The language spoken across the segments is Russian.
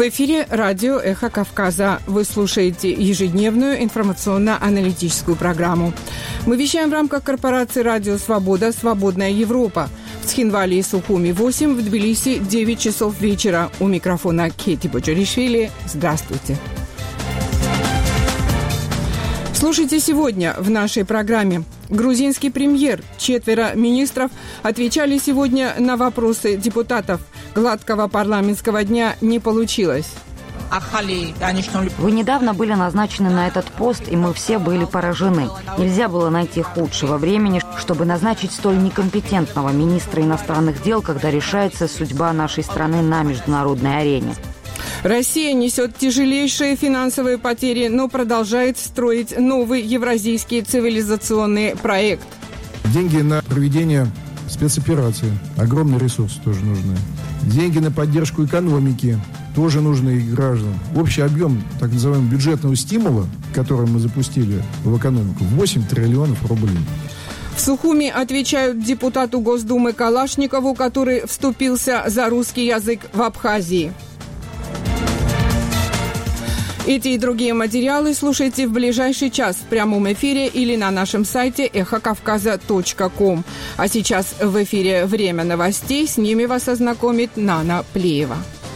В эфире радио «Эхо Кавказа». Вы слушаете ежедневную информационно-аналитическую программу. Мы вещаем в рамках корпорации «Радио Свобода. Свободная Европа». В Цхинвале и Сухуми 8, в Тбилиси 9 часов вечера. У микрофона Кети Боджаришвили. Здравствуйте. Слушайте сегодня в нашей программе. Грузинский премьер, 4 министров отвечали сегодня на вопросы депутатов. Гладкого парламентского дня не получилось. Вы недавно были назначены на этот пост, и мы все были поражены. Нельзя было найти худшего времени, чтобы назначить столь некомпетентного министра иностранных дел, когда решается судьба нашей страны на международной арене. Россия несет тяжелейшие финансовые потери, но продолжает строить новый евразийский цивилизационный проект. Деньги на проведение спецоперации, огромные ресурсы тоже нужны. Деньги на поддержку экономики тоже нужны и гражданам. Общий объем так называемого бюджетного стимула, который мы запустили в экономику, 8 триллионов рублей. В Сухуми отвечают депутату Госдумы Калашникову, который вступился за русский язык в Абхазии. Эти и другие материалы слушайте в ближайший час в прямом эфире или на нашем сайте эхокавказа.ком. А сейчас в эфире «Время новостей». С ними вас ознакомит Нана Плеева.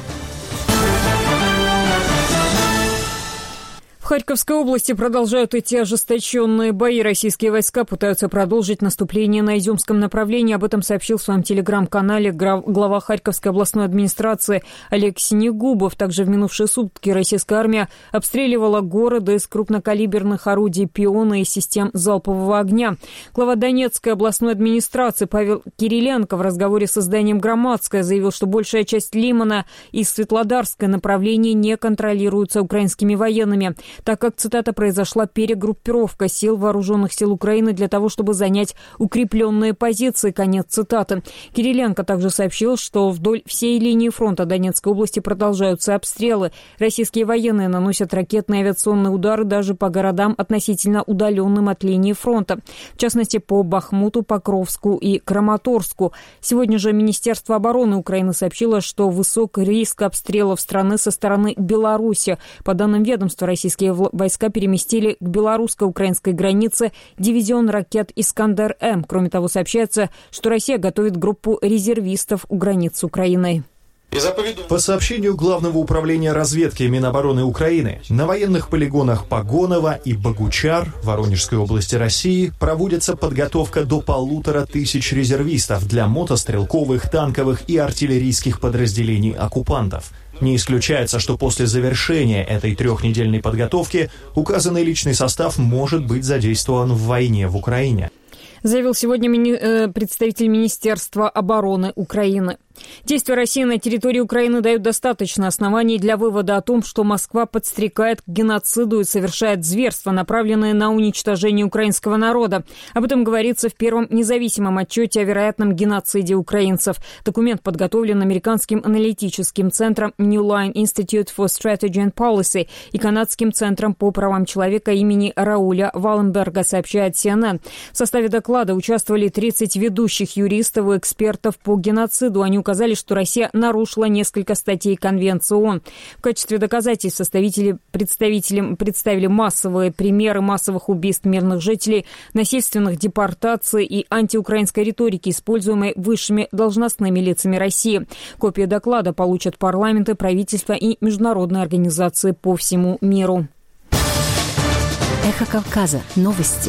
В Харьковской области продолжают идти ожесточенные бои. Российские войска пытаются продолжить наступление на Изюмском направлении. Об этом сообщил в своем телеграм-канале глава Харьковской областной администрации Олег Синегубов. Также в минувшие сутки российская армия обстреливала города из крупнокалиберных орудий «Пиона» и систем залпового огня. Глава Донецкой областной администрации Павел Кириленко в разговоре с изданием «Громадское» заявил, что большая часть Лимана и Светлодарское направления не контролируются украинскими военными, так как, цитата, произошла перегруппировка сил вооруженных сил Украины для того, чтобы занять укрепленные позиции, конец цитаты. Кириленко также сообщил, что вдоль всей линии фронта Донецкой области продолжаются обстрелы. Российские военные наносят ракетные и авиационные удары даже по городам, относительно удаленным от линии фронта, в частности, по Бахмуту, Покровску и Краматорску. Сегодня же Министерство обороны Украины сообщило, что высок риск обстрелов страны со стороны Беларуси. По данным ведомства, российские войска переместили к белорусско-украинской границе дивизион ракет «Искандер-М». Кроме того, сообщается, что Россия готовит группу резервистов у границ с Украиной. По сообщению Главного управления разведки Минобороны Украины, на военных полигонах Погоново и Богучар Воронежской области России проводится подготовка до 1500 резервистов для мотострелковых, танковых и артиллерийских подразделений оккупантов. Не исключается, что после завершения этой 3-недельной подготовки указанный личный состав может быть задействован в войне в Украине. Заявил сегодня представитель Министерства обороны Украины. Действия России на территории Украины дают достаточно оснований для вывода о том, что Москва подстрекает к геноциду и совершает зверства, направленные на уничтожение украинского народа. Об этом говорится в первом независимом отчете о вероятном геноциде украинцев. Документ подготовлен американским аналитическим центром New Line Institute for Strategy and Policy и канадским центром по правам человека имени Рауля Валленберга, сообщает CNN. В составе доклада участвовали 30 ведущих юристов и экспертов по геноциду. Они указали, что Россия нарушила несколько статей Конвенции ООН. В качестве доказательств представили массовые примеры массовых убийств мирных жителей, насильственных депортаций и антиукраинской риторики, используемой высшими должностными лицами России. Копии доклада получат парламенты, правительства и международные организации по всему миру. Эхо Кавказа. Новости.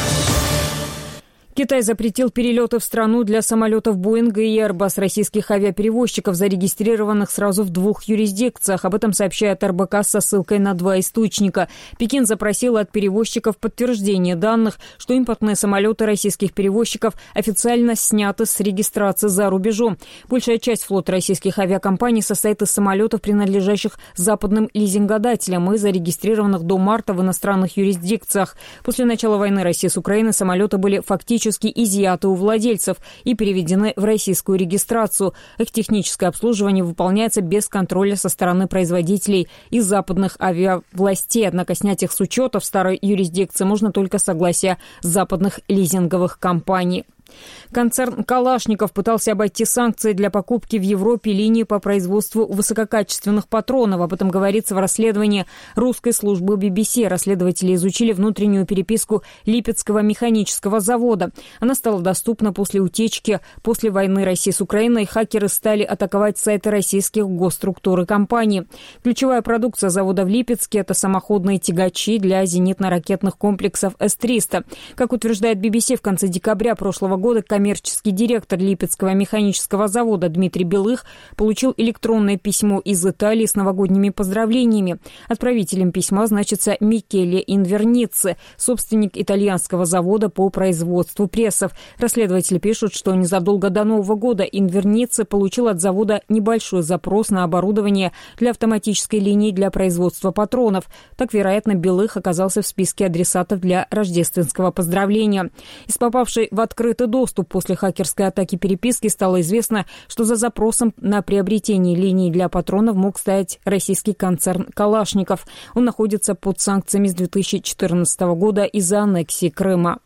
Китай запретил перелеты в страну для самолетов Боинга и Airbus российских авиаперевозчиков, зарегистрированных сразу в 2 юрисдикциях. Об этом сообщает РБК со ссылкой на 2 источника. Пекин запросил от перевозчиков подтверждение данных, что импортные самолеты российских перевозчиков официально сняты с регистрации за рубежом. Большая часть флота российских авиакомпаний состоит из самолетов, принадлежащих западным лизингодателям и зарегистрированных до марта в иностранных юрисдикциях. После начала войны России с Украиной самолеты были фактически изъяты у владельцев и переведены в российскую регистрацию. Их техническое обслуживание выполняется без контроля со стороны производителей и западных авиавластей. Однако снять их с учета в старой юрисдикции можно только с согласия западных лизинговых компаний. Концерн «Калашников» пытался обойти санкции для покупки в Европе линии по производству высококачественных патронов. Об этом говорится в расследовании русской службы BBC. Расследователи изучили внутреннюю переписку Липецкого механического завода. Она стала доступна после утечки. После войны России с Украиной хакеры стали атаковать сайты российских госструктур и компаний. Ключевая продукция завода в Липецке – это самоходные тягачи для зенитно-ракетных комплексов С-300. Как утверждает BBC, в конце декабря прошлого года коммерческий директор Липецкого механического завода Дмитрий Белых получил электронное письмо из Италии с новогодними поздравлениями. Отправителем письма значится Микеле Инверницци, собственник итальянского завода по производству прессов. Расследователи пишут, что незадолго до Нового года Инверницци получил от завода небольшой запрос на оборудование для автоматической линии для производства патронов. Так, вероятно, Белых оказался в списке адресатов для рождественского поздравления. Из попавшей в открытый доступ после хакерской атаки переписки стало известно, что за запросом на приобретение линий для патронов мог стоять российский концерн «Калашников». Он находится под санкциями с 2014 года из-за аннексии Крыма.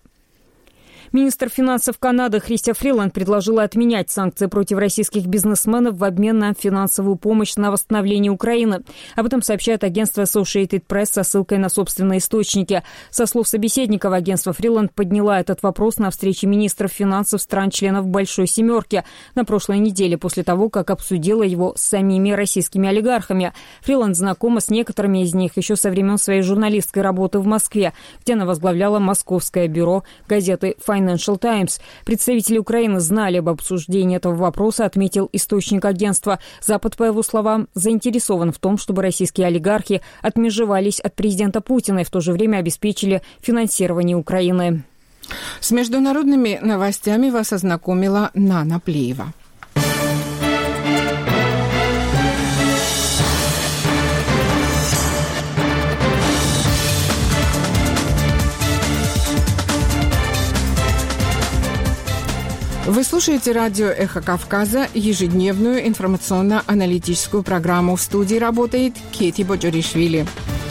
Министр финансов Канады Христя Фриланд предложила отменять санкции против российских бизнесменов в обмен на финансовую помощь на восстановление Украины. Об этом сообщает агентство Associated Press со ссылкой на собственные источники. Со слов собеседников, агентство Фриланд подняла этот вопрос на встрече министров финансов стран-членов «Большой семерки» на прошлой неделе, после того, как обсудила его с самими российскими олигархами. Фриланд знакома с некоторыми из них еще со времен своей журналистской работы в Москве, где она возглавляла московское бюро газеты Financial Times. Представители Украины знали об обсуждении этого вопроса, отметил источник агентства. Запад, по его словам, заинтересован в том, чтобы российские олигархи отмежевались от президента Путина и в то же время обеспечили финансирование Украины. С международными новостями вас ознакомила Нана Плеева. Вы слушаете радио «Эхо Кавказа», ежедневную информационно-аналитическую программу. В студии работает Кети Боджоришвили.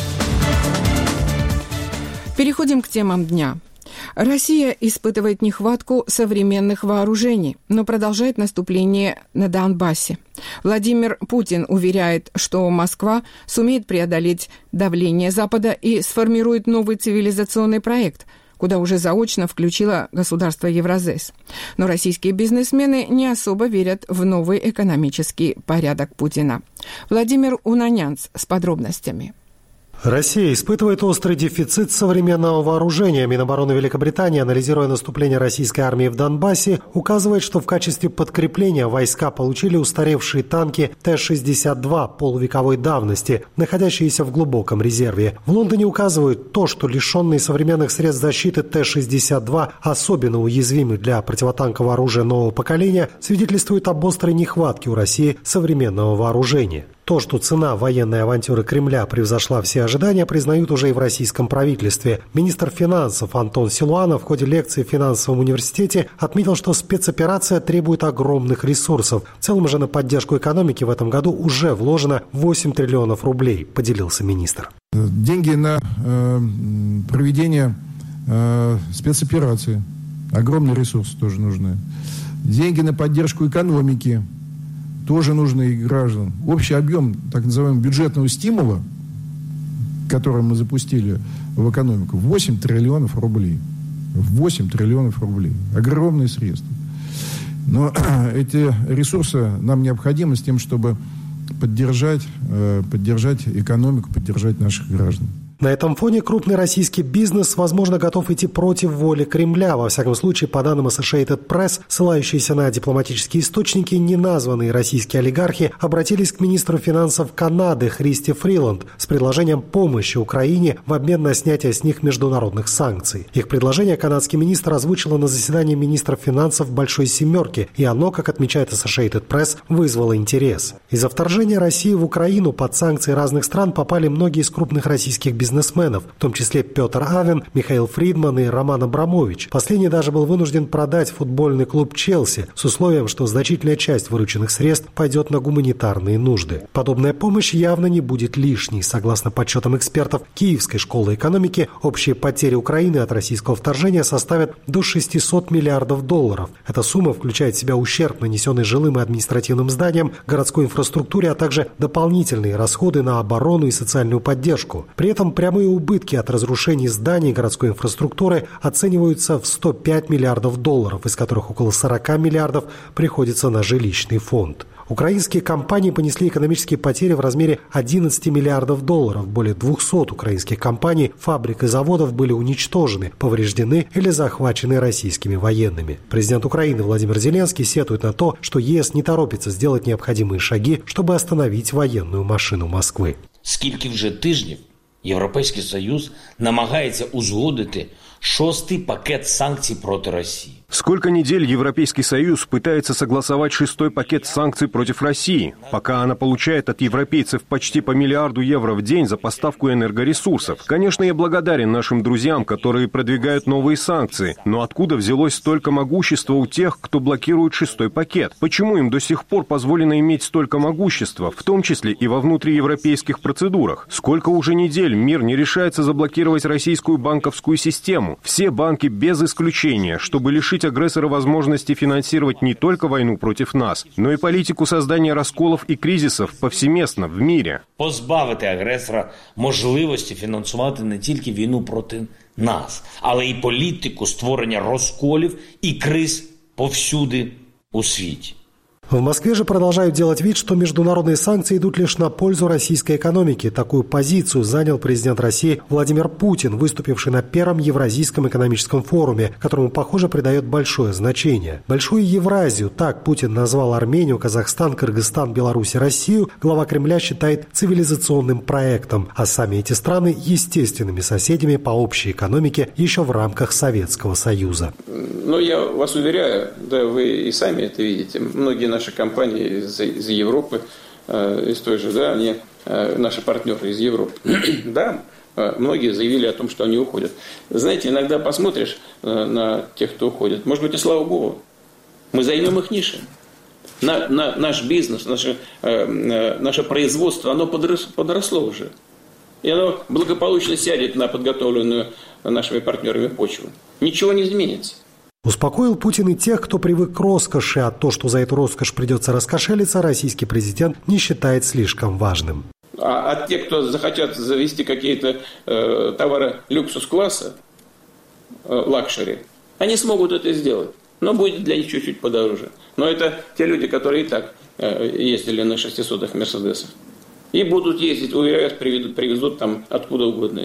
Переходим к темам дня. Россия испытывает нехватку современных вооружений, но продолжает наступление на Донбассе. Владимир Путин уверяет, что Москва сумеет преодолеть давление Запада и сформирует новый цивилизационный проект, куда уже заочно включило государство Евразес. Но российские бизнесмены не особо верят в новый экономический порядок Путина. Владимир Унанянц с подробностями. Россия испытывает острый дефицит современного вооружения. Минобороны Великобритании, анализируя наступление российской армии в Донбассе, указывает, что в качестве подкрепления войска получили устаревшие танки Т-62 полувековой давности, находящиеся в глубоком резерве. В Лондоне указывают то, что лишенные современных средств защиты Т-62 особенно уязвимы для противотанкового оружия нового поколения, свидетельствует об острой нехватке у России современного вооружения. То, что цена военной авантюры Кремля превзошла все ожидания, признают уже и в российском правительстве. Министр финансов Антон Силуанов в ходе лекции в финансовом университете отметил, что спецоперация требует огромных ресурсов. В целом же на поддержку экономики в этом году уже вложено 8 триллионов рублей, поделился министр. Деньги на проведение спецоперации. Огромные ресурсы тоже нужны. Деньги на поддержку экономики тоже нужны и гражданам. Общий объем так называемого бюджетного стимула, который мы запустили в экономику, 8 триллионов рублей. 8 триллионов рублей. Огромные средства. Но эти ресурсы нам необходимы с тем, чтобы поддержать экономику, поддержать наших граждан. На этом фоне крупный российский бизнес, возможно, готов идти против воли Кремля. Во всяком случае, по данным Associated Press, ссылающиеся на дипломатические источники, неназванные российские олигархи обратились к министру финансов Канады Христи Фриланд с предложением помощи Украине в обмен на снятие с них международных санкций. Их предложение канадский министр озвучила на заседании министров финансов Большой семерки, и оно, как отмечает Associated Press, вызвало интерес. Из-за вторжения России в Украину под санкции разных стран попали многие из крупных российских бизнесменов, бизнесменов, в том числе Петр Авен, Михаил Фридман и Роман Абрамович. Последний даже был вынужден продать футбольный клуб «Челси» с условием, что значительная часть вырученных средств пойдет на гуманитарные нужды. Подобная помощь явно не будет лишней. Согласно подсчетам экспертов Киевской школы экономики, общие потери Украины от российского вторжения составят до 600 миллиардов долларов. Эта сумма включает в себя ущерб, нанесенный жилым и административным зданиям, городской инфраструктуре, а также дополнительные расходы на оборону и социальную поддержку. При этом прямые убытки от разрушений зданий городской инфраструктуры оцениваются в 105 миллиардов долларов, из которых около 40 миллиардов приходится на жилищный фонд. Украинские компании понесли экономические потери в размере 11 миллиардов долларов. Более 200 украинских компаний, фабрик и заводов были уничтожены, повреждены или захвачены российскими военными. Президент Украины Владимир Зеленский сетует на то, что ЕС не торопится сделать необходимые шаги, чтобы остановить военную машину Москвы. Скільки вже тижнів Європейський Союз намагається узгодити 6-й пакет санкций против России. Сколько недель Европейский Союз пытается согласовать 6-й пакет санкций против России, пока она получает от европейцев почти по миллиарду евро в день за поставку энергоресурсов. Конечно, я благодарен нашим друзьям, которые продвигают новые санкции, но откуда взялось столько могущества у тех, кто блокирует 6-й пакет? Почему им до сих пор позволено иметь столько могущества, в том числе и во внутриевропейских процедурах? Сколько уже недель мир не решается заблокировать российскую банковскую систему? Все банки без исключения, чтобы лишить агрессора возможности финансировать не только войну против нас, но и политику создания расколов и кризисов повсеместно в мире. Позбавити агресора можливості фінансувати не тільки війну проти нас, але й політику створення розколів і криз повсюди у світі. В Москве же продолжают делать вид, что международные санкции идут лишь на пользу российской экономике. Такую позицию занял президент России Владимир Путин, выступивший на Первом Евразийском экономическом форуме, которому, похоже, придает большое значение. Большую Евразию, так Путин назвал Армению, Казахстан, Кыргызстан, Беларусь и Россию, глава Кремля считает цивилизационным проектом, а сами эти страны естественными соседями по общей экономике еще в рамках Советского Союза. Но я вас уверяю, да вы и сами это видите, многие наши компании из Европы, из той же, да, они наши партнеры из Европы, да, многие заявили о том, что они уходят. Знаете, иногда посмотришь на тех, кто уходит, может быть, и слава богу, мы займем их ниши. Наш бизнес, наше производство, оно подросло уже. И оно благополучно сядет на подготовленную нашими партнерами почву. Ничего не изменится. Успокоил Путин и тех, кто привык к роскоши, а то, что за эту роскошь придется раскошелиться, российский президент не считает слишком важным. А те, кто захотят завести какие-то товары люксус-класса, лакшери, они смогут это сделать, но будет для них чуть-чуть подороже. Но это те люди, которые и так ездили на 600-х Мерседесах. И будут ездить, уверяю, привезут там откуда угодно,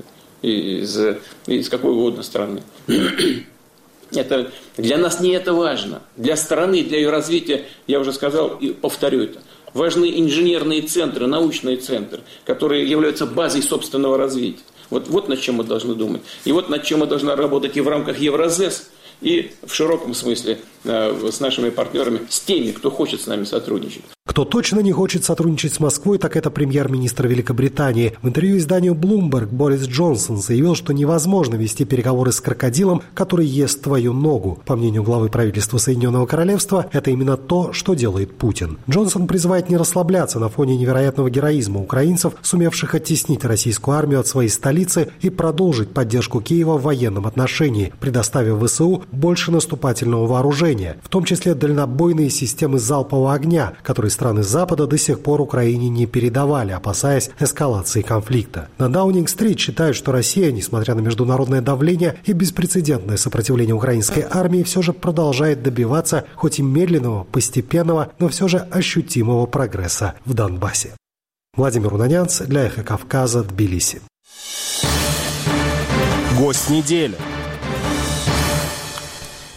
из какой угодно страны. Это, для нас не это важно. Для страны, для ее развития, я уже сказал и повторю это, важны инженерные центры, научные центры, которые являются базой собственного развития. Вот над чем мы должны думать. И вот над чем мы должны работать и в рамках Евразес, и в широком смысле с нашими партнерами, с теми, кто хочет с нами сотрудничать. Кто точно не хочет сотрудничать с Москвой, так это премьер-министр Великобритании. В интервью изданию Bloomberg Борис Джонсон заявил, что невозможно вести переговоры с крокодилом, который ест твою ногу. По мнению главы правительства Соединенного Королевства, это именно то, что делает Путин. Джонсон призывает не расслабляться на фоне невероятного героизма украинцев, сумевших оттеснить российскую армию от своей столицы и продолжить поддержку Киева в военном отношении, предоставив ВСУ больше наступательного вооружения, в том числе дальнобойные системы залпового огня, которые страны Запада до сих пор Украине не передавали, опасаясь эскалации конфликта. На Даунинг-стрит считают, что Россия, несмотря на международное давление и беспрецедентное сопротивление украинской армии, все же продолжает добиваться хоть и медленного, постепенного, но все же ощутимого прогресса в Донбассе. Владимир Унанянц для «Эхо Кавказа», Тбилиси. Гость недели.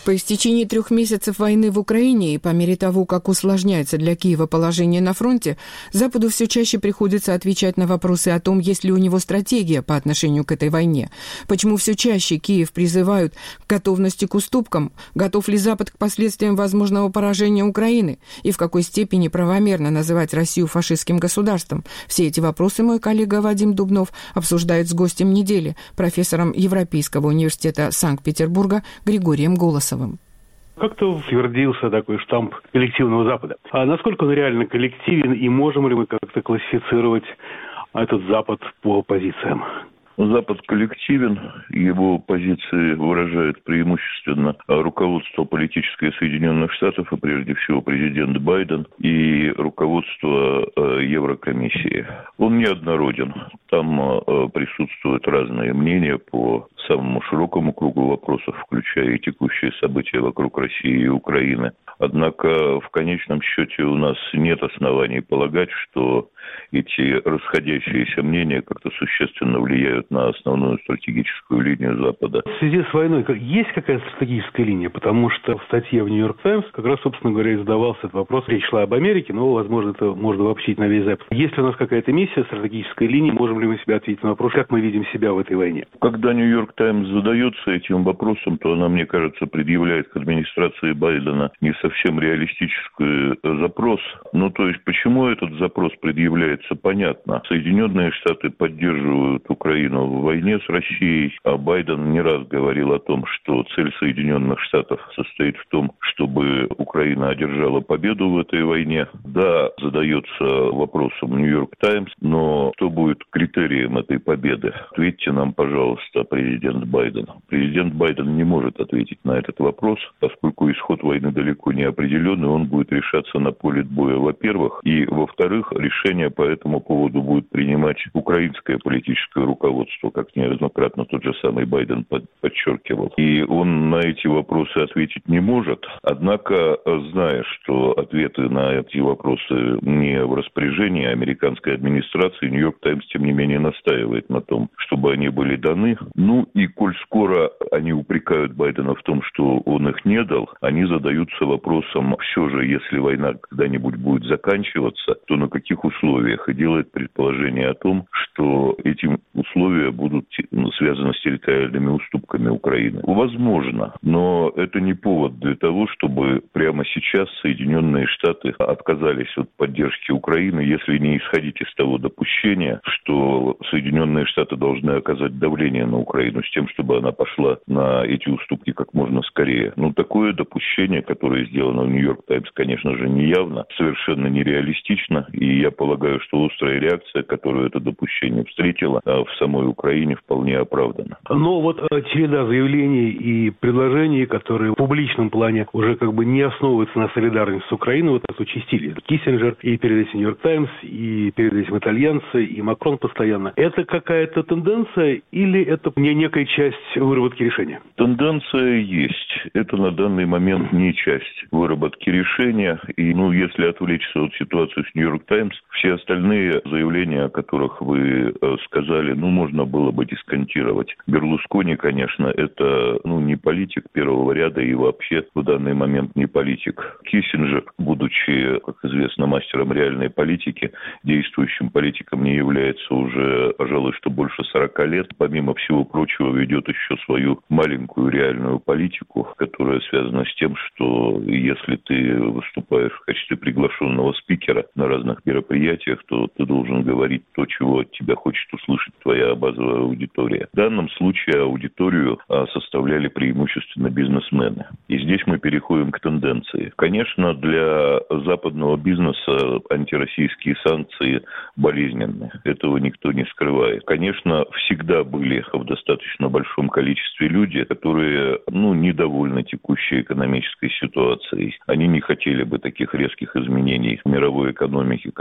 По истечении 3 месяцев войны в Украине и по мере того, как усложняется для Киева положение на фронте, Западу все чаще приходится отвечать на вопросы о том, есть ли у него стратегия по отношению к этой войне. Почему все чаще Киев призывают к готовности к уступкам, готов ли Запад к последствиям возможного поражения Украины и в какой степени правомерно называть Россию фашистским государством. Все эти вопросы мой коллега Вадим Дубнов обсуждает с гостем недели, профессором Европейского университета Санкт-Петербурга Григорием Голосовым. Как-то утвердился такой штамп коллективного Запада. А насколько он реально коллективен, и можем ли мы как-то классифицировать этот Запад по позициям? Запад коллективен, его позиции выражает преимущественно руководство политическое Соединенных Штатов, и прежде всего президент Байден, и руководство Еврокомиссии. Он неоднороден. Там присутствуют разные мнения по самому широкому кругу вопросов, включая и текущие события вокруг России и Украины. Однако в конечном счете у нас нет оснований полагать, что эти расходящиеся мнения как-то существенно влияют на основную стратегическую линию Запада. В связи с войной есть какая-то стратегическая линия? Потому что в статье в «Нью-Йорк Таймс» как раз, собственно говоря, и задавался этот вопрос. Речь шла об Америке, но, возможно, это можно обобщить на весь Запад. Есть ли у нас какая-то миссия, стратегическая линия? Можем ли мы себе ответить на вопрос, как мы видим себя в этой войне? Когда «Нью-Йорк Таймс» задается этим вопросом, то она, мне кажется, предъявляет к администрации Байдена не совсем реалистический запрос. Ну, то есть, почему этот запрос предъявляется, понятно. Соединенные Штаты поддерживают Украину в войне с Россией, а Байден не раз говорил о том, что цель Соединенных Штатов состоит в том, чтобы Украина одержала победу в этой войне. Да, задается вопросом «Нью-Йорк Таймс», но что будет критерием этой победы? Ответьте нам, пожалуйста, президент Байден. Президент Байден не может ответить на этот вопрос, поскольку исход войны далеко не определен, и он будет решаться на поле боя, во-первых, и, во-вторых, решение по этому поводу будет принимать украинское политическое руководство, как неоднократно тот же самый Байден подчеркивал. И он на эти вопросы ответить не может. Однако, зная, что ответы на эти вопросы не в распоряжении американской администрации, «Нью-Йорк Таймс», тем не менее, настаивает на том, чтобы они были даны. Ну и коль скоро они упрекают Байдена в том, что он их не дал, они задаются вопросом, все же, если война когда-нибудь будет заканчиваться, то на каких условиях? И делает предположение о том, что эти условия будут связаны с территориальными уступками Украины. Возможно, но это не повод для того, чтобы прямо сейчас Соединенные Штаты отказались от поддержки Украины, если не исходить из того допущения, что Соединенные Штаты должны оказать давление на Украину с тем, чтобы она пошла на эти уступки как можно скорее. Ну, такое допущение, которое сделано в «Нью-Йорк Таймс», конечно же, неявно, совершенно нереалистично, и я полагаю, что острая реакция, которую это допущение встретило в самой Украине, вполне оправдана. Но вот череда заявлений и предложений, которые в публичном плане уже как бы не основываются на солидарности с Украиной, вот это участились. Киссинджер, и перед этим «Нью-Йорк Таймс», и перед этим итальянцы, и Макрон постоянно. Это какая-то тенденция или это не некая часть выработки решения? Тенденция есть. Это на данный момент не часть выработки решения. И, если отвлечься от ситуации с «Нью-Йорк Таймс», все остальные заявления, о которых вы сказали, можно было бы дисконтировать. Берлускони, конечно, это не политик первого ряда и вообще в данный момент не политик. Киссинджер, будучи, как известно, мастером реальной политики, действующим политиком не является уже, пожалуй, что больше 40 лет. Помимо всего прочего, ведет еще свою маленькую реальную политику, которая связана с тем, что если ты выступаешь в качестве приглашенного спикера на разных мероприятиях, то ты должен говорить то, чего от тебя хочет услышать твоя базовая аудитория. В данном случае аудиторию составляли преимущественно бизнесмены. И здесь мы переходим к тенденции. Конечно, для западного бизнеса антироссийские санкции болезненны. Этого никто не скрывает. Конечно, всегда были в достаточно большом количестве люди, которые, недовольны текущей экономической ситуацией. Они не хотели бы таких резких изменений в мировой экономике, которые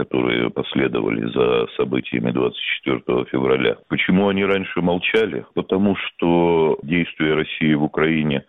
последовали за событиями 24 февраля. Почему они раньше молчали? Потому что действия России в Украине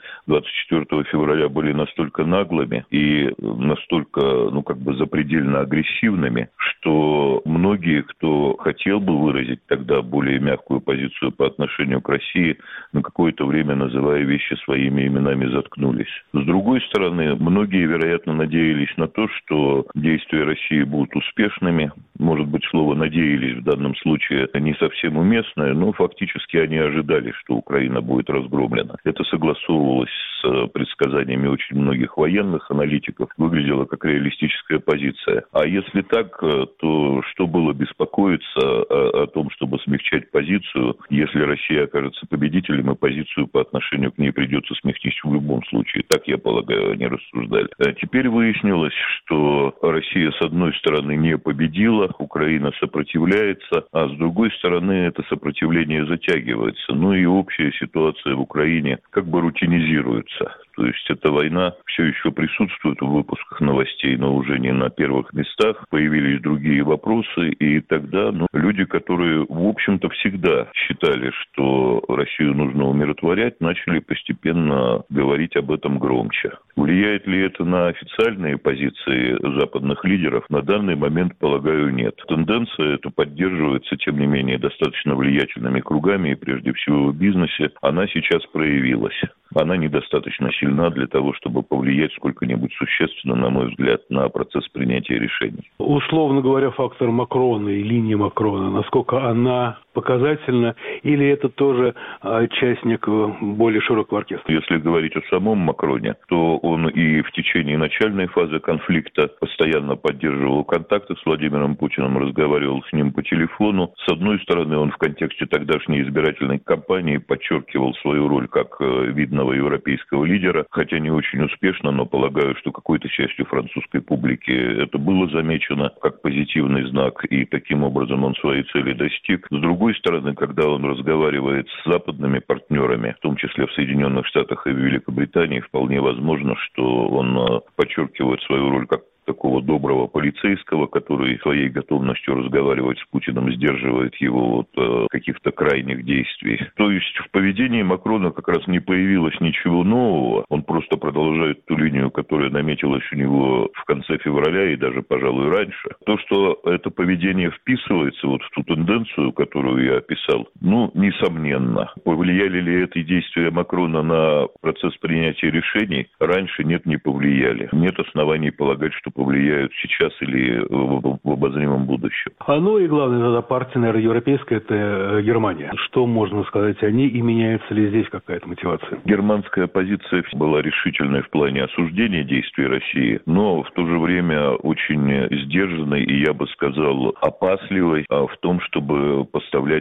24 февраля были настолько наглыми и настолько, запредельно агрессивными, что многие, кто хотел бы выразить тогда более мягкую позицию по отношению к России, на какое-то время, называя вещи своими именами, заткнулись. С другой стороны, многие, вероятно, надеялись на то, что действия России будут успешными. Может быть, слово «надеялись» в данном случае не совсем уместное, но фактически они ожидали, что Украина будет разгромлена. Это согласовывалось с предсказаниями очень многих военных аналитиков, выглядело как реалистическая позиция. А если так, то что было беспокоиться о том, чтобы смягчать позицию, если Россия окажется победителем, и позицию по отношению к ней придется смягчить в любом случае. Так, я полагаю, они рассуждали. А теперь выяснилось, что Россия, с одной стороны, не победила, Украина сопротивляется, а с другой стороны, это сопротивление затягивается. Ну и общая ситуация в Украине как бы рутинизируется. То есть эта война все еще присутствует в выпусках новостей, но уже не на первых местах. Появились другие вопросы, и тогда люди, которые, в общем-то, всегда считали, что Россию нужно умиротворять, начали постепенно говорить об этом громче. Влияет ли это на официальные позиции западных лидеров? На данный момент, полагаю, нет. Тенденция эта поддерживается, тем не менее, достаточно влиятельными кругами, и прежде всего в бизнесе. Она сейчас проявилась. Она недостаточно сильна для того, чтобы повлиять сколько-нибудь существенно, на мой взгляд, на процесс принятия решений. Условно говоря, фактор Макрона и линия Макрона, насколько она показательна, или это тоже частник более широкого оркестра? Если говорить о самом Макроне, то он и в течение начальной фазы конфликта постоянно поддерживал контакты с Владимиром Путиным, разговаривал с ним по телефону. С одной стороны, он в контексте тогдашней избирательной кампании подчеркивал свою роль как видного европейского лидера, хотя не очень успешно, но полагаю, что какой-то частью французской публики это было замечено как позитивный знак, и таким образом он своей цели достиг. С другой стороны, когда он разговаривает с западными партнерами, в том числе в Соединенных Штатах и в Великобритании, вполне возможно, что он подчеркивает свою роль как такого доброго полицейского, который своей готовностью разговаривать с Путиным сдерживает его от каких-то крайних действий. То есть в поведении Макрона как раз не появилось ничего нового. Он просто продолжает ту линию, которая наметилась у него в конце февраля и даже, пожалуй, раньше. То, что это поведение вписывается вот в ту тенденцию, которую я описал, несомненно. Повлияли ли эти действия Макрона на процесс принятия решений? Раньше нет, не повлияли. Нет оснований полагать, что повлияют сейчас или в обозримом будущем. И главное, тогда партия, наверное, европейская, это Германия. Что можно сказать о ней, и меняется ли здесь какая-то мотивация? Германская позиция была решительной в плане осуждения действий России, но в то же время очень сдержанной и, я бы сказал, опасливой в том, чтобы поставлять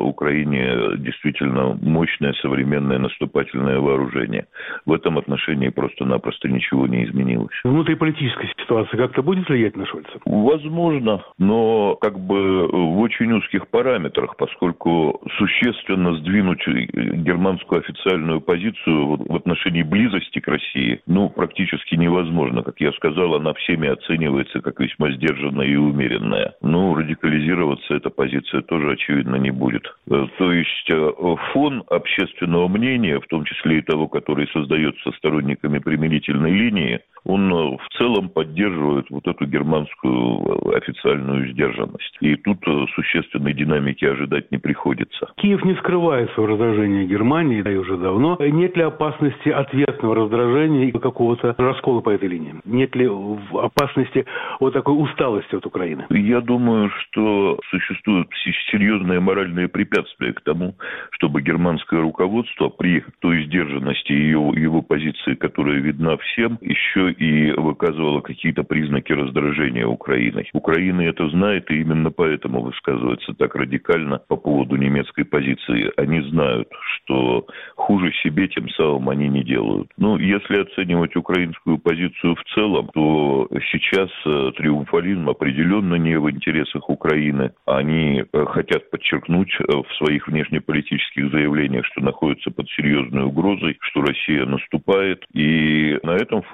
Украине действительно мощное современное наступательное вооружение. В этом отношении просто-напросто ничего не изменилось. Внутриполитическая ситуация как-то будет влиять на Шольца? Возможно, но в очень узких параметрах, поскольку существенно сдвинуть германскую официальную позицию в отношении близости к России, практически невозможно. Как я сказал, она всеми оценивается как весьма сдержанная и умеренная. Радикализироваться эта позиция тоже, очевидно, не будет. То есть фон общественного мнения, в том числе и того, который создается сторонниками примирительной линии, он в целом поддерживает вот эту германскую официальную сдержанность. И тут существенной динамики ожидать не приходится. Киев не скрывает свое раздражение Германии, и уже давно. Нет ли опасности ответного раздражения и какого-то раскола по этой линии? Нет ли опасности вот такой усталости от Украины? Я думаю, что существуют серьезные моральные препятствия к тому, чтобы германское руководство при той сдержанности его позиции, которая видна всем, еще и выказывала какие-то признаки раздражения Украиной. Украина это знает, и именно поэтому высказывается так радикально по поводу немецкой позиции. Они знают, что хуже себе тем самым они не делают. Если оценивать украинскую позицию в целом, то сейчас триумфализм определенно не в интересах Украины. Они хотят подчеркнуть в своих внешнеполитических заявлениях, что находятся под серьезной угрозой, что Россия наступает, и на этом фоне они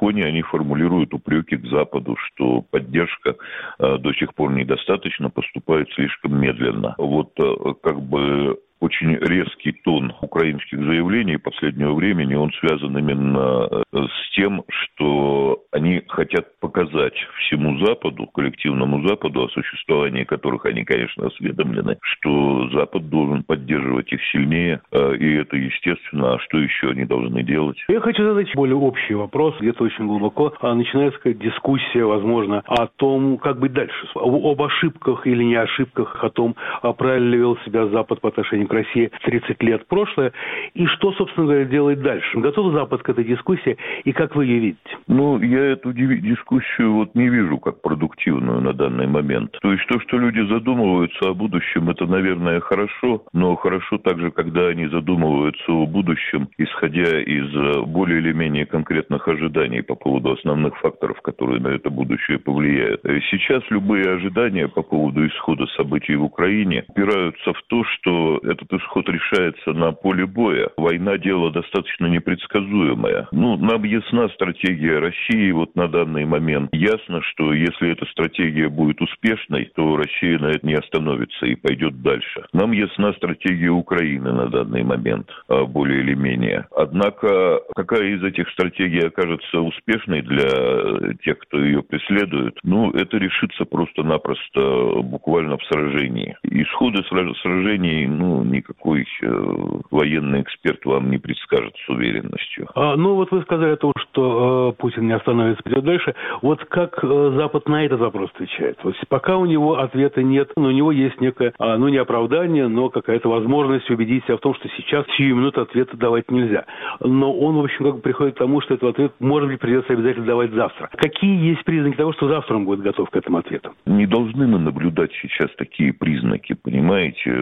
формулируют упреки к Западу, что поддержка до сих пор недостаточно, поступает слишком медленно. Вот как бы очень резкий тон украинских заявлений последнего времени, он связан именно с тем, что они хотят показать всему Западу, коллективному Западу, о существовании которых они, конечно, осведомлены, что Запад должен поддерживать их сильнее, и это естественно. А что еще они должны делать? Я хочу задать более общий вопрос, где-то очень глубоко. Начинается какая-то дискуссия, возможно, о том, как быть дальше, об ошибках или не ошибках, о том, правильно ли вел себя Запад по отношению к России 30 лет в прошлое, и что, собственно говоря, делать дальше. Готов Запад к этой дискуссии, и как вы ее видите? Ну, я эту дискуссию не вижу как продуктивную на данный момент. То есть то, что люди задумываются о будущем, это, наверное, хорошо, но хорошо также, когда они задумываются о будущем, исходя из более или менее конкретных ожиданий по поводу основных факторов, которые на это будущее повлияют. Сейчас любые ожидания по поводу исхода событий в Украине упираются в то, что этот исход решается на поле боя. Война — дело достаточно непредсказуемое. Нам ясна стратегия России на данный момент. Ясно, что если эта стратегия будет успешной, то Россия на это не остановится и пойдет дальше. Нам ясна стратегия Украины на данный момент, более или менее. Однако, какая из этих стратегий окажется успешной для тех, кто ее преследует, это решится просто-напросто буквально в сражении. Исходы сражений, никакой военный эксперт вам не предскажет с уверенностью. Вы сказали о том, что Путин не остановится, пойдет дальше. Как Запад на этот вопрос отвечает? Пока у него ответа нет, но у него есть некое, не оправдание, но какая-то возможность убедить себя в том, что сейчас сию минуту ответа давать нельзя. Но он, в общем, приходит к тому, что этот ответ, может быть, придется обязательно давать завтра. Какие есть признаки того, что завтра он будет готов к этому ответу? Не должны мы наблюдать сейчас такие признаки, понимаете?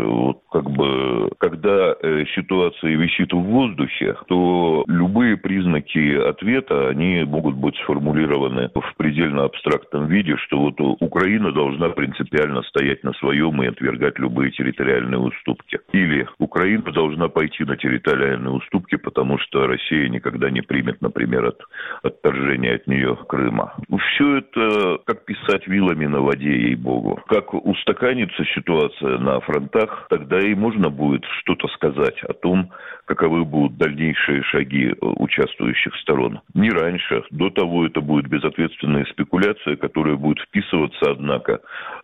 Когда ситуация висит в воздухе, то любые признаки ответа, они могут быть сформулированы в предельно абстрактном виде, что Украина должна принципиально стоять на своем и отвергать любые территориальные уступки. Или Украина должна пойти на территориальные уступки, потому что Россия никогда не примет, например, отторжение от нее Крыма. Все это как писать вилами на воде, ей-богу. Как устаканится ситуация на фронтах, тогда и можно будет что-то сказать о том, каковы будут дальнейшие шаги участвующих сторон. Не раньше. До того это будет безответственная спекуляция, которая будет вписываться, однако,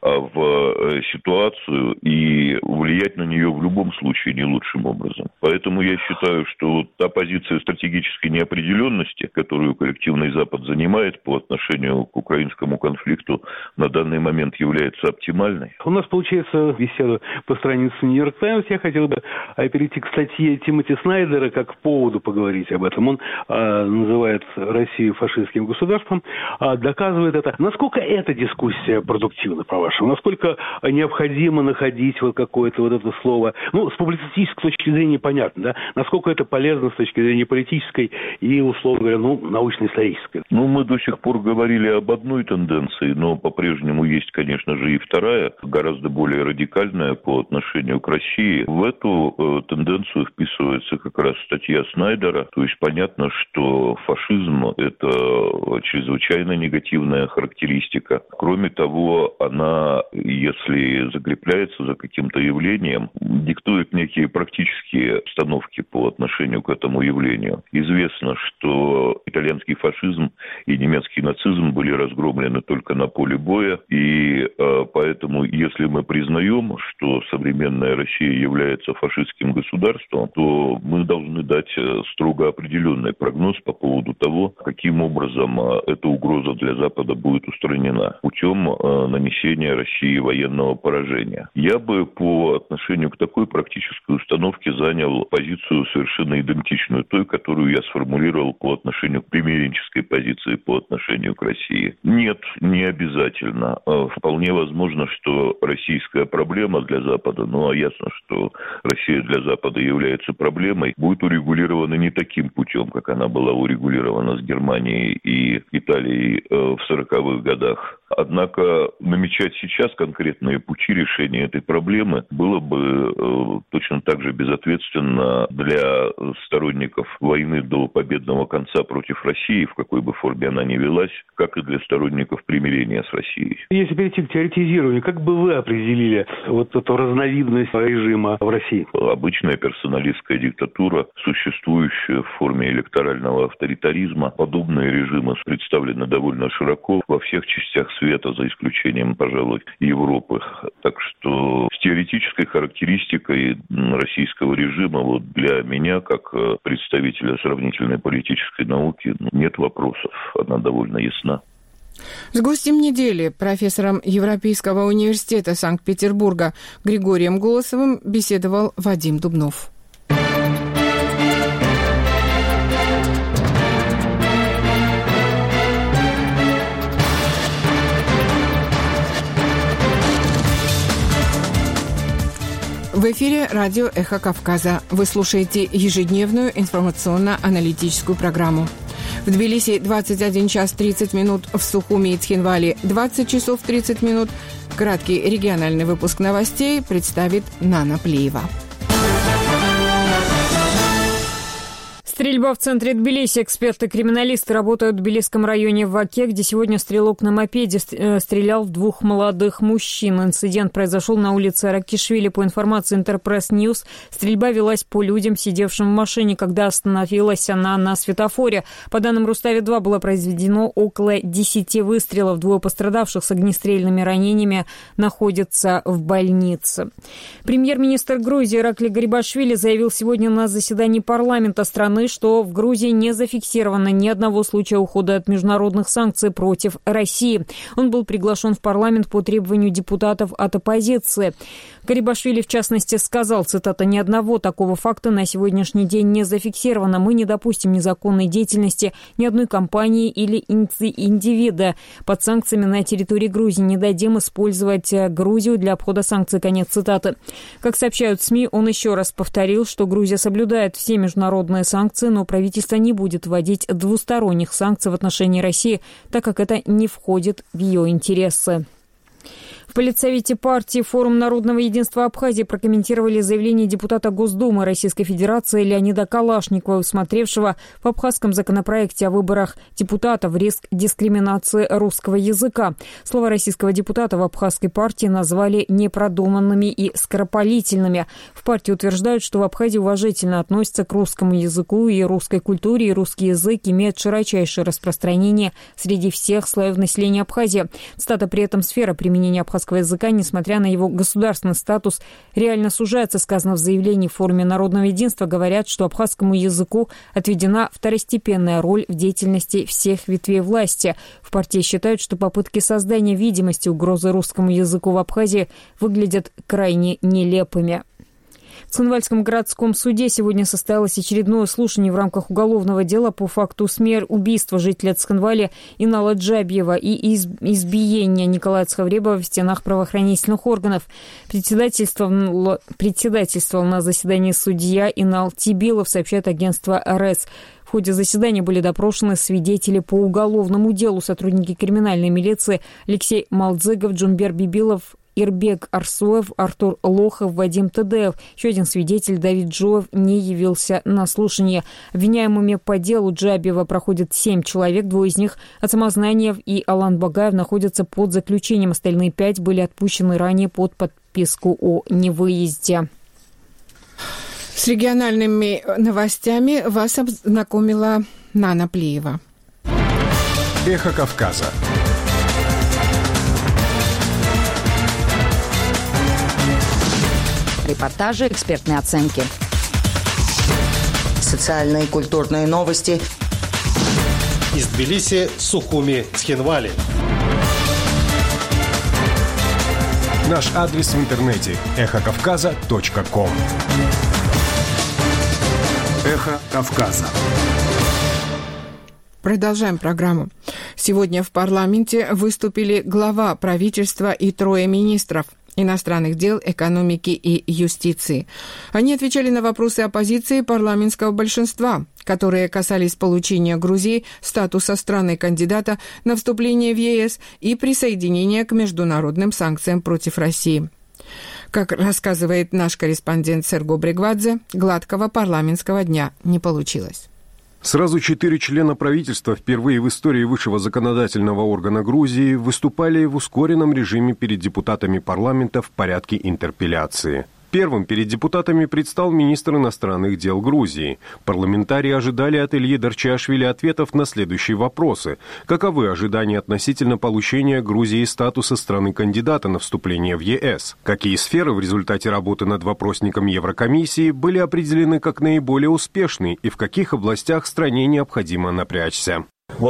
в ситуацию и влиять на нее в любом случае не лучшим образом. Поэтому я считаю, что та позиция стратегической неопределенности, которую коллективный Запад занимает по отношению к украинскому конфликту, на данный момент является оптимальной. У нас получается беседа по странице «Нью-Йорк Таймс». Я хотел бы перейти к статье Тимоти Снайдера, как к поводу поговорить об этом. Он называет Россию фашистским государством, доказывает это. Насколько эта дискуссия продуктивна, по-вашему? Насколько необходимо находить какое-то это слово? С публицистической точки зрения понятно, да? Насколько это полезно с точки зрения политической и, условно говоря, научно-исторической? Мы до сих пор говорили об одной тенденции, но по-прежнему есть, конечно же, и вторая, гораздо более радикальная по отношению к России. В эту тенденцию вписывается как раз статья Снайдера. То есть понятно, что фашизм – это чрезвычайно негативная характеристика. Кроме того, она, если закрепляется за каким-то явлением, диктует некие практические установки по отношению к этому явлению. Известно, что итальянский фашизм и немецкий нацизм были разгромлены только на поле боя, и поэтому, если мы признаем, что современная Россия является фашистским государством, то мы должны дать строго определенный прогноз по поводу того, каким образом эта угроза для Запада будет устранена путем нанесения России военного поражения. Я бы по отношению к такой практической установке занял позицию совершенно идентичную той, которую я сформулировал по отношению к примиренческой позиции по отношению к России. Нет, не обязательно. Вполне возможно, что российская проблема для Запада, а ясно, что Россия для Запада является проблемой, будет урегулирована не таким путем, как она была урегулирована с Германией и Италией в 40-х годах Однако намечать сейчас конкретные пути решения этой проблемы было бы точно так же безответственно для сторонников войны до победного конца против России, в какой бы форме она ни велась, как и для сторонников примирения с Россией. Если перейти к теоретизированию, как бы вы определили вот эту разновидность режима в России? Обычная персоналистская диктатура, существующая в форме электорального авторитаризма. Подобные режимы представлены довольно широко во всех частях света, за исключением, пожалуй, Европы. Так что с теоретической характеристикой российского режима вот для меня, как представителя сравнительной политической науки, нет вопросов. Она довольно ясна. С гостем недели, профессором Европейского университета Санкт-Петербурга Григорием Голосовым беседовал Вадим Дубнов. В эфире радио «Эхо Кавказа». Вы слушаете ежедневную информационно-аналитическую программу. В Тбилиси 21 час 30 минут, в Сухуми и Цхинвали 20 часов 30 минут. Краткий региональный выпуск новостей представит Нана Плеева. Стрельба в центре Тбилиси. Эксперты-криминалисты работают в Тбилисском районе в Оке, где сегодня стрелок на мопеде стрелял в двух молодых мужчин. Инцидент произошел на улице Аракишвили. По информации Интерпресс Ньюс, стрельба велась по людям, сидевшим в машине, когда остановилась она на светофоре. По данным Рустави-2, было произведено около 10 выстрелов. Двое пострадавших с огнестрельными ранениями находятся в больнице. Премьер-министр Грузии Иракли Гарибашвили заявил сегодня на заседании парламента страны, что в Грузии не зафиксировано ни одного случая ухода от международных санкций против России. Он был приглашен в парламент по требованию депутатов от оппозиции. Гарибашвили, в частности, сказал, цитата, «Ни одного такого факта на сегодняшний день не зафиксировано. Мы не допустим незаконной деятельности ни одной компании или индивида под санкциями на территории Грузии. Не дадим использовать Грузию для обхода санкций». Конец цитаты. Как сообщают СМИ, он еще раз повторил, что Грузия соблюдает все международные санкции, но правительство не будет вводить двусторонних санкций в отношении России, так как это не входит в ее интересы. В Политсовете партии «Форум народного единства Абхазии» прокомментировали заявление депутата Госдумы Российской Федерации Леонида Калашникова, усмотревшего в абхазском законопроекте о выборах депутатов риск дискриминации русского языка. Слова российского депутата в абхазской партии назвали непродуманными и скоропалительными. В партии утверждают, что в Абхазии уважительно относятся к русскому языку и русской культуре, и русский язык имеет широчайшее распространение среди всех слоев населения Абхазии. Цитата: «При этом сфера применения абхазского языка, несмотря на его государственный статус, реально сужается», сказано в заявлении в Форуме народного единства. Говорят, что абхазскому языку отведена второстепенная роль в деятельности всех ветвей власти. В партии считают, что попытки создания видимости угрозы русскому языку в Абхазии выглядят крайне нелепыми. В Цхинвальском городском суде сегодня состоялось очередное слушание в рамках уголовного дела по факту убийства жителя Цхинвали Инала Джабьева и избиения Николая Цхавребова в стенах правоохранительных органов. Председательствовал на заседании судья Инал Тибилов, сообщает агентство РС. В ходе заседания были допрошены свидетели по уголовному делу, сотрудники криминальной милиции Алексей Малдзыгов, Джумбер Бибилов, Ирбек Арсоев, Артур Лохов, Вадим Тедеев. Еще один свидетель, Давид Джоев, не явился на слушание. Обвиняемыми по делу Джабьева проходит 7 человек. 2 из них, Ацамазнаниев и Алан Багаев, находятся под заключением. Остальные 5 были отпущены ранее под подписку о невыезде. С региональными новостями вас ознакомила Нана Плеева. Эхо Кавказа. Репортажи, экспертные оценки. Социальные и культурные новости. Из Тбилиси, Сухуми, Цхинвали. Наш адрес в интернете – эхокавказа.ком. Эхо Кавказа. Продолжаем программу. Сегодня в парламенте выступили глава правительства и 3 министров. иностранных дел, экономики и юстиции. Они отвечали на вопросы оппозиции парламентского большинства, которые касались получения Грузии статуса страны-кандидата на вступление в ЕС и присоединения к международным санкциям против России. Как рассказывает наш корреспондент Серго Бригвадзе, гладкого парламентского дня не получилось. Сразу 4 члена правительства впервые в истории высшего законодательного органа Грузии выступали в ускоренном режиме перед депутатами парламента в порядке интерпелляции. Первым перед депутатами предстал министр иностранных дел Грузии. Парламентарии ожидали от Ильи Дарчиашвили ответов на следующие вопросы. Каковы ожидания относительно получения Грузии статуса страны-кандидата на вступление в ЕС? Какие сферы в результате работы над вопросником Еврокомиссии были определены как наиболее успешные и в каких областях стране необходимо напрячься?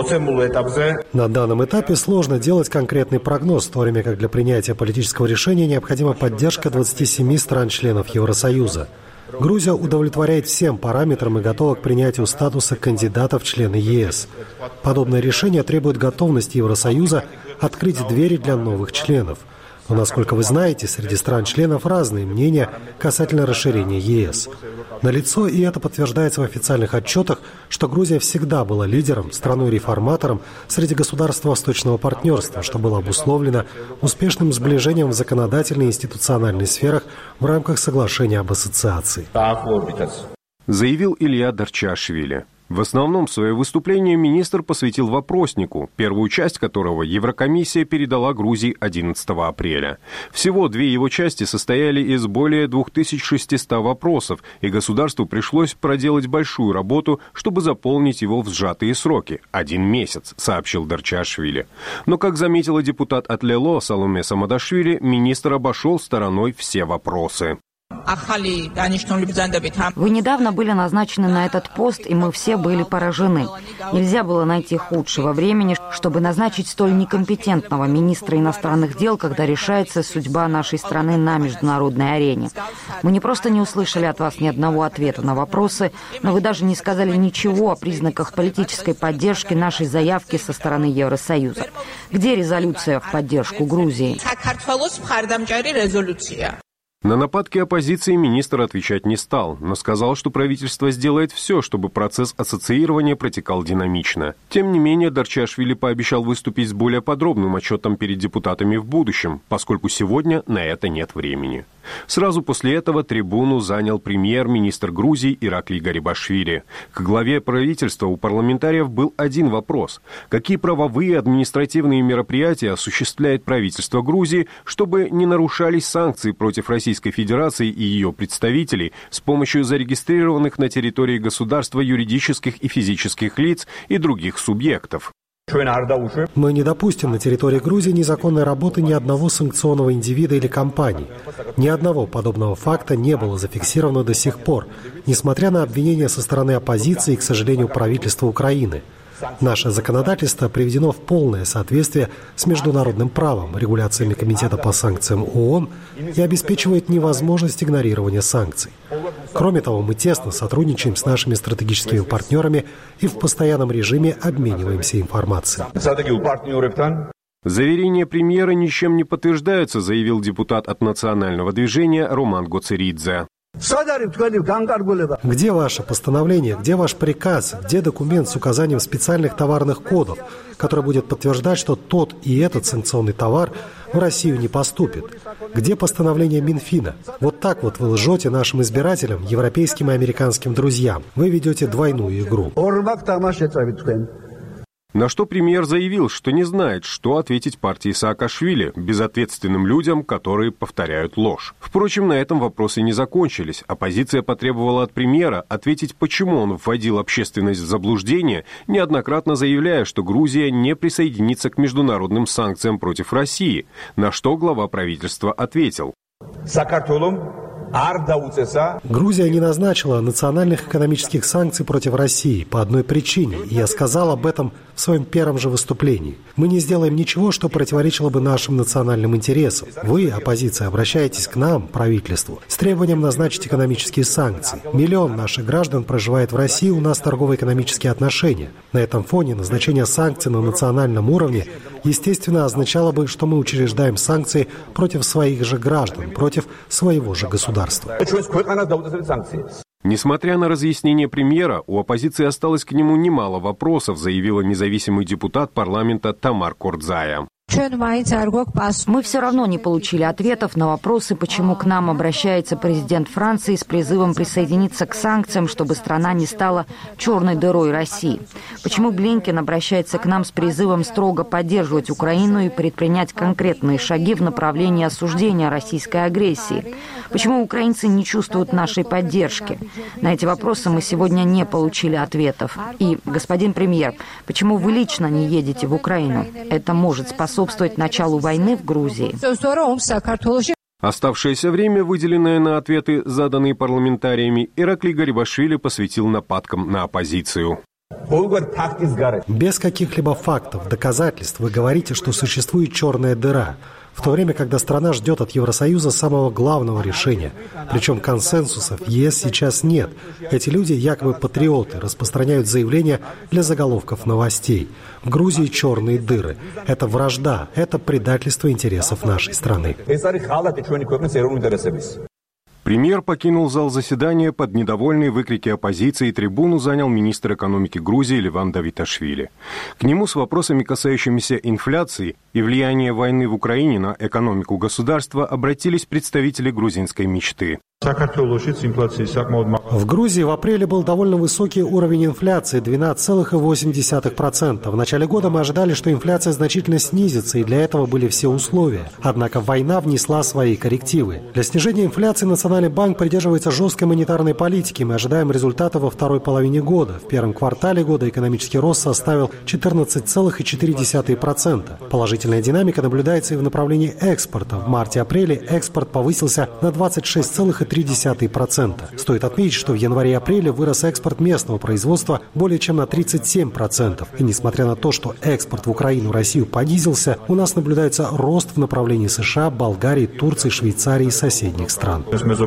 На данном этапе сложно делать конкретный прогноз, в то время как для принятия политического решения необходима поддержка 27 стран-членов Евросоюза. Грузия удовлетворяет всем параметрам и готова к принятию статуса кандидата в члены ЕС. Подобное решение требует готовности Евросоюза открыть двери для новых членов. Но, насколько вы знаете, среди стран-членов разные мнения касательно расширения ЕС. Налицо, и это подтверждается в официальных отчетах, что Грузия всегда была лидером, страной-реформатором среди государств Восточного партнерства, что было обусловлено успешным сближением в законодательной и институциональной сферах в рамках соглашения об ассоциации. Заявил Илья Дарчиашвили. В основном свое выступление министр посвятил вопроснику, первую часть которого Еврокомиссия передала Грузии 11 апреля. Всего 2 его части состояли из более 2600 вопросов, и государству пришлось проделать большую работу, чтобы заполнить его в сжатые сроки – 1 месяц, сообщил Дарчиашвили. Но, как заметила депутат от Лело Саломе Самадашвили, министр обошел стороной все вопросы. Вы недавно были назначены на этот пост, и мы все были поражены. Нельзя было найти худшего времени, чтобы назначить столь некомпетентного министра иностранных дел, когда решается судьба нашей страны на международной арене. Мы не просто не услышали от вас ни одного ответа на вопросы, но вы даже не сказали ничего о признаках политической поддержки нашей заявки со стороны Евросоюза. Где резолюция в поддержку Грузии? На нападки оппозиции министр отвечать не стал, но сказал, что правительство сделает все, чтобы процесс ассоциирования протекал динамично. Тем не менее, Дарчиашвили пообещал выступить с более подробным отчетом перед депутатами в будущем, поскольку сегодня на это нет времени. Сразу после этого трибуну занял премьер-министр Грузии Ираклий Гарибашвили. К главе правительства у парламентариев был один вопрос. Какие правовые и административные мероприятия осуществляет правительство Грузии, чтобы не нарушались санкции против Российской Федерации и ее представителей с помощью зарегистрированных на территории государства юридических и физических лиц и других субъектов? Мы не допустим на территории Грузии незаконной работы ни одного санкционного индивида или компании. Ни одного подобного факта не было зафиксировано до сих пор, несмотря на обвинения со стороны оппозиции и, к сожалению, правительства Украины. Наше законодательство приведено в полное соответствие с международным правом, регуляциями Комитета по санкциям ООН и обеспечивает невозможность игнорирования санкций. Кроме того, мы тесно сотрудничаем с нашими стратегическими партнерами и в постоянном режиме обмениваемся информацией. Заверения премьера ничем не подтверждаются, заявил депутат от национального движения Роман Гоцеридзе. Где ваше постановление, где ваш приказ, где документ с указанием специальных товарных кодов, который будет подтверждать, что тот и этот санкционный товар в Россию не поступит? Где постановление Минфина? Вот так вот вы лжете нашим избирателям, европейским и американским друзьям. Вы ведете двойную игру. На что премьер заявил, что не знает, что ответить партии Саакашвили, безответственным людям, которые повторяют ложь. Впрочем, на этом вопросы не закончились. Оппозиция потребовала от премьера ответить, почему он вводил общественность в заблуждение, неоднократно заявляя, что Грузия не присоединится к международным санкциям против России, на что глава правительства ответил. Грузия не назначила национальных экономических санкций против России по одной причине, и я сказал об этом в своем первом же выступлении. Мы не сделаем ничего, что противоречило бы нашим национальным интересам. Вы, оппозиция, обращаетесь к нам, правительству, с требованием назначить экономические санкции. Миллион наших граждан проживает в России, у нас торгово-экономические отношения. На этом фоне назначение санкций на национальном уровне, естественно, означало бы, что мы учреждаем санкции против своих же граждан, против своего же государства. Несмотря на разъяснение премьера, у оппозиции осталось к нему немало вопросов, заявила независимый депутат парламента Тамар Курдзая. Мы все равно не получили ответов на вопросы, почему к нам обращается президент Франции с призывом присоединиться к санкциям, чтобы страна не стала черной дырой России. Почему Блинкен обращается к нам с призывом строго поддерживать Украину и предпринять конкретные шаги в направлении осуждения российской агрессии. Почему украинцы не чувствуют нашей поддержки? На эти вопросы мы сегодня не получили ответов. И, господин премьер, почему вы лично не едете в Украину? Это может способствовать началу войны в Грузии. Оставшееся время, выделенное на ответы, заданные парламентариями, Ираклий Гарибашвили посвятил нападкам на оппозицию. Без каких-либо фактов, доказательств вы говорите, что существует черная дыра, в то время, когда страна ждет от Евросоюза самого главного решения. Причем консенсуса в ЕС сейчас нет. Эти люди, якобы патриоты, распространяют заявления для заголовков новостей. В Грузии черные дыры. Это вражда, это предательство интересов нашей страны. Премьер покинул зал заседания под недовольные выкрики оппозиции, и трибуну занял министр экономики Грузии Леван Давиташвили. К нему с вопросами, касающимися инфляции и влияния войны в Украине на экономику государства, обратились представители грузинской мечты. В Грузии в апреле был довольно высокий уровень инфляции – 12,8%. В начале года мы ожидали, что инфляция значительно снизится, и для этого были все условия. Однако война внесла свои коррективы. Для снижения инфляции Национальный банк придерживается жесткой монетарной политики. Мы ожидаем результата во второй половине года. В первом квартале года экономический рост составил 14,4%. Положительная динамика наблюдается и в направлении экспорта. В марте-апреле экспорт повысился на 26,3%. Стоит отметить, что в январе и апреле вырос экспорт местного производства более чем на 37%. И несмотря на то, что экспорт в Украину, Россию понизился, у нас наблюдается рост в направлении США, Болгарии, Турции, Швейцарии и соседних стран.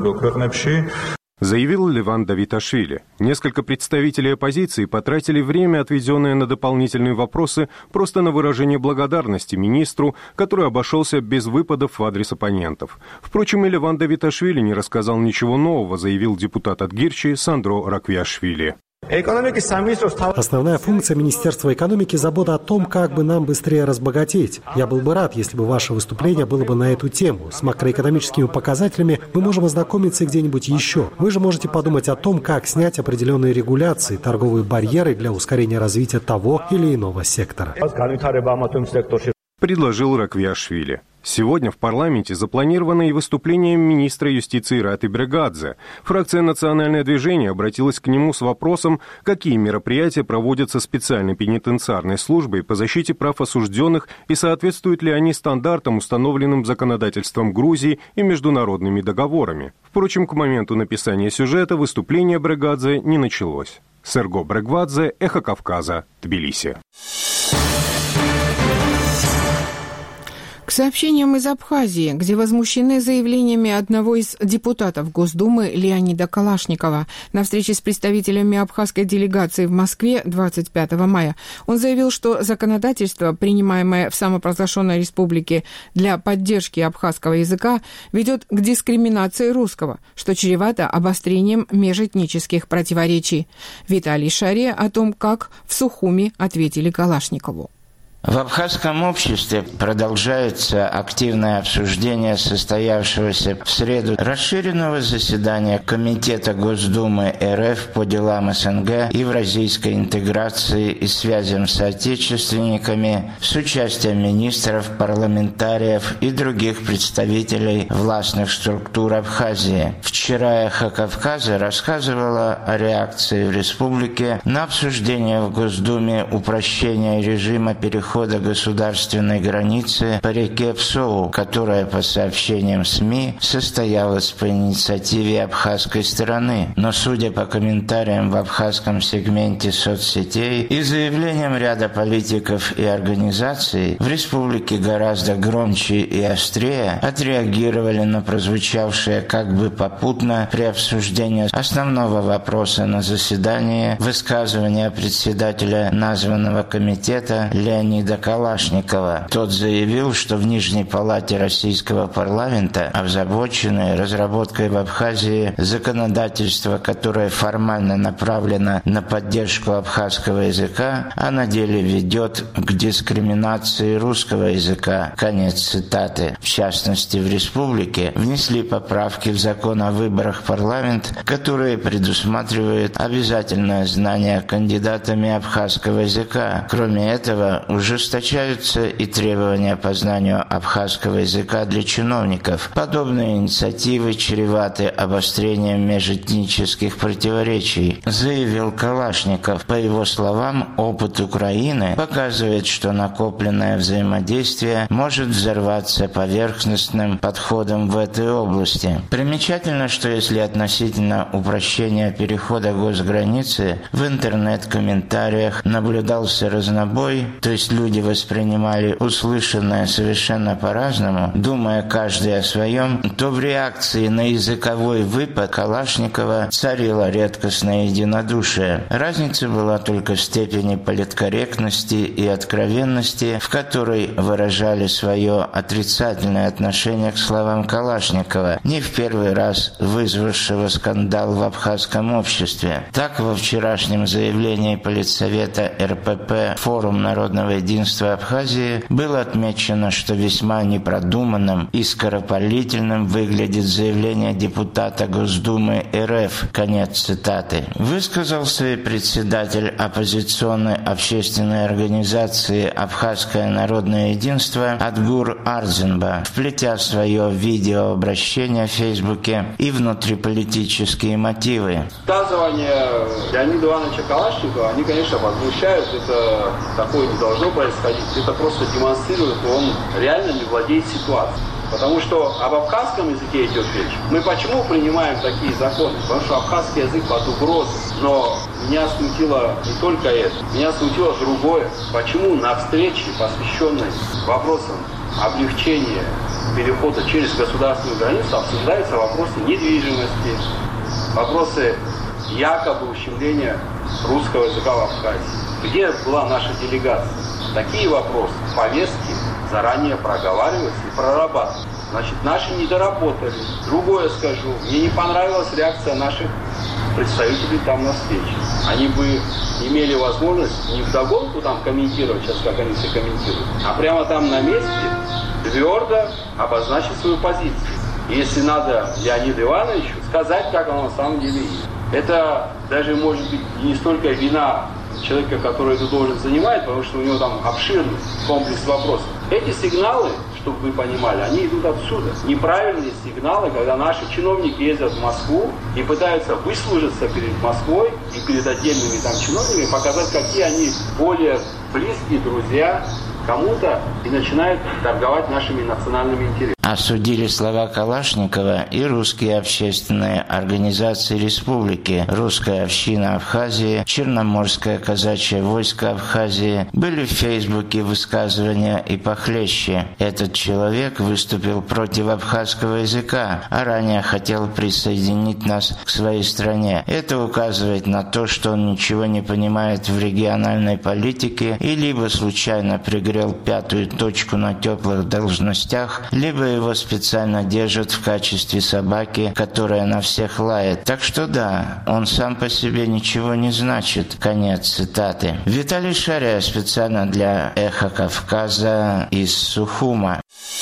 Заявил Леван Давиташвили. Несколько представителей оппозиции потратили время, отведенное на дополнительные вопросы, просто на выражение благодарности министру, который обошелся без выпадов в адрес оппонентов. Впрочем, и Леван Давиташвили не рассказал ничего нового, заявил депутат от Гирчи Сандро Раквиашвили. Основная функция Министерства экономики – забота о том, как бы нам быстрее разбогатеть. Я был бы рад, если бы ваше выступление было бы на эту тему. С макроэкономическими показателями мы можем ознакомиться где-нибудь еще. Вы же можете подумать о том, как снять определенные регуляции, торговые барьеры для ускорения развития того или иного сектора. Предложил Раквиашвили. Сегодня в парламенте запланировано и выступление министра юстиции Рати Брегадзе. Фракция «Национальное движение» обратилась к нему с вопросом, какие мероприятия проводятся специальной пенитенциарной службой по защите прав осужденных и соответствуют ли они стандартам, установленным законодательством Грузии и международными договорами. Впрочем, к моменту написания сюжета выступление Брегадзе не началось. Серго Брегвадзе, Эхо Кавказа, Тбилиси. К сообщениям из Абхазии, где возмущены заявлениями одного из депутатов Госдумы Леонида Калашникова на встрече с представителями абхазской делегации в Москве 25 мая. Он заявил, что законодательство, принимаемое в самопровозглашенной республике для поддержки абхазского языка, ведет к дискриминации русского, что чревато обострением межэтнических противоречий. Виталий Шария о том, как в Сухуми ответили Калашникову. В абхазском обществе продолжается активное обсуждение состоявшегося в среду расширенного заседания Комитета Госдумы РФ по делам СНГ, евразийской интеграции и связям с соотечественниками с участием министров, парламентариев и других представителей властных структур Абхазии. Вчера «Эхо Кавказа» рассказывала о реакции в республике на обсуждение в Госдуме упрощения режима перехода перехода государственной границы по реке Псоу, которая, по сообщениям СМИ, состоялась по инициативе абхазской стороны. Но, судя по комментариям в абхазском сегменте соцсетей и заявлениям ряда политиков и организаций, в республике гораздо громче и острее отреагировали на прозвучавшее как бы попутно при обсуждении основного вопроса на заседании высказывания председателя названного комитета Леонида Калашникова. Тот заявил, что в Нижней палате российского парламента озабочены разработкой в Абхазии законодательства, которое формально направлено на поддержку абхазского языка, а на деле ведет к дискриминации русского языка. Конец цитаты. В частности, в республике внесли поправки в закон о выборах в парламент, которые предусматривают обязательное знание кандидатами абхазского языка. Кроме этого, ужесточаются и требования по знанию абхазского языка для чиновников. Подобные инициативы чреваты обострением межэтнических противоречий, заявил Калашников. По его словам, опыт Украины показывает, что накопленное взаимодействие может взорваться поверхностным подходом в этой области. Примечательно, что если относительно упрощения перехода госграницы в интернет-комментариях наблюдался разнобой, то есть люди воспринимали услышанное совершенно по-разному, думая каждый о своем, то в реакции на языковой выпад Калашникова царило редкостное единодушие. Разница была только в степени политкорректности и откровенности, в которой выражали свое отрицательное отношение к словам Калашникова, не в первый раз вызвавшего скандал в абхазском обществе. Так, во вчерашнем заявлении Политсовета РПП «Форум народного единства Абхазии» было отмечено, что весьма непродуманным и скоропалительным выглядит заявление депутата Госдумы РФ. Конец цитаты. Высказался и председатель оппозиционной общественной организации «Абхазское народное единство» Адгур Арзенба, вплетя в свое видеообращение в Фейсбуке и внутриполитические мотивы. Высказывания Леонида Ивановича Калашникова, они, конечно, возмущают. Это такое не должно происходить. Это просто демонстрирует, что он реально не владеет ситуацией. Потому что об абхазском языке идет речь. Мы почему принимаем такие законы? Потому что абхазский язык под угрозой. Но меня смутило не только это. Меня смутило другое. Почему на встрече, посвященной вопросам облегчения перехода через государственную границу, обсуждаются вопросы недвижимости, вопросы якобы ущемления русского языка в Абхазии? Где была наша делегация? Такие вопросы, повестки заранее проговариваются и прорабатываются. Значит, наши не доработали. Другое скажу. Мне не понравилась реакция наших представителей там на встрече. Они бы имели возможность не вдогонку там комментировать, сейчас как они все комментируют, а прямо там на месте твердо обозначить свою позицию. И если надо Леониду Ивановичу сказать, как оно на самом деле есть. Это даже может быть не столько вина человека, который эту должность занимает, потому что у него там обширный комплекс вопросов. Эти сигналы, чтобы вы понимали, они идут отсюда. Неправильные сигналы, когда наши чиновники ездят в Москву и пытаются выслужиться перед Москвой и перед отдельными там чиновниками, показать, какие они более близкие друзья кому-то и начинают торговать нашими национальными интересами. Осудили слова Калашникова и русские общественные организации республики, Русская община Абхазии, Черноморское казачье войско Абхазии. Были в Фейсбуке высказывания и похлеще. Этот человек выступил против абхазского языка, а ранее хотел присоединить нас к своей стране. Это указывает на то, что он ничего не понимает в региональной политике и либо случайно пригрел пятую точку на теплых должностях, либо его специально держат в качестве собаки, которая на всех лает. Так что да, он сам по себе ничего не значит. Конец цитаты. Виталий Шария специально для «Эхо Кавказа» из Сухума.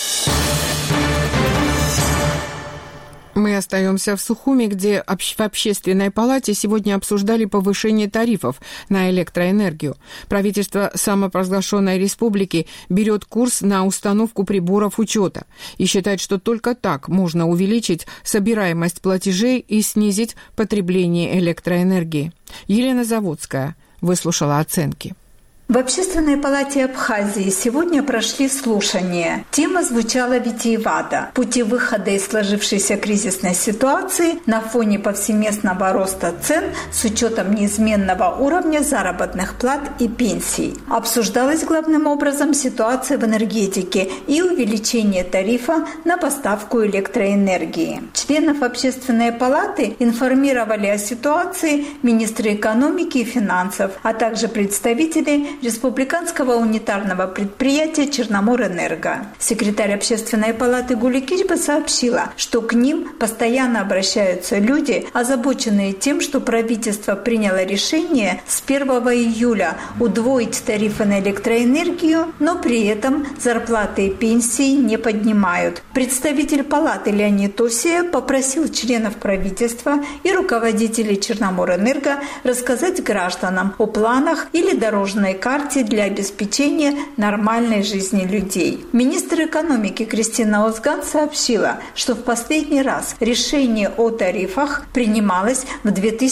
Мы остаемся в Сухуми, где в Общественной палате сегодня обсуждали повышение тарифов на электроэнергию. Правительство самопровозглашенной республики берет курс на установку приборов учета и считает, что только так можно увеличить собираемость платежей и снизить потребление электроэнергии. Елена Заводская выслушала оценки. В Общественной палате Абхазии сегодня прошли слушания. Тема звучала витиевато. Пути выхода из сложившейся кризисной ситуации на фоне повсеместного роста цен с учетом неизменного уровня заработных плат и пенсий. Обсуждалась главным образом ситуация в энергетике и увеличение тарифа на поставку электроэнергии. Членов Общественной палаты информировали о ситуации министры экономики и финансов, а также представители Республиканского унитарного предприятия «Черноморэнерго». Секретарь Общественной палаты Гули Кичба сообщила, что к ним постоянно обращаются люди, озабоченные тем, что правительство приняло решение с 1 июля удвоить тарифы на электроэнергию, но при этом зарплаты и пенсии не поднимают. Представитель палаты Леонид Осия попросил членов правительства и руководителей «Черноморэнерго» рассказать гражданам о планах или дорожной карте для обеспечения нормальной жизни людей. Министр экономики Кристина Озган сообщила, что в последний раз решение о тарифах принималось в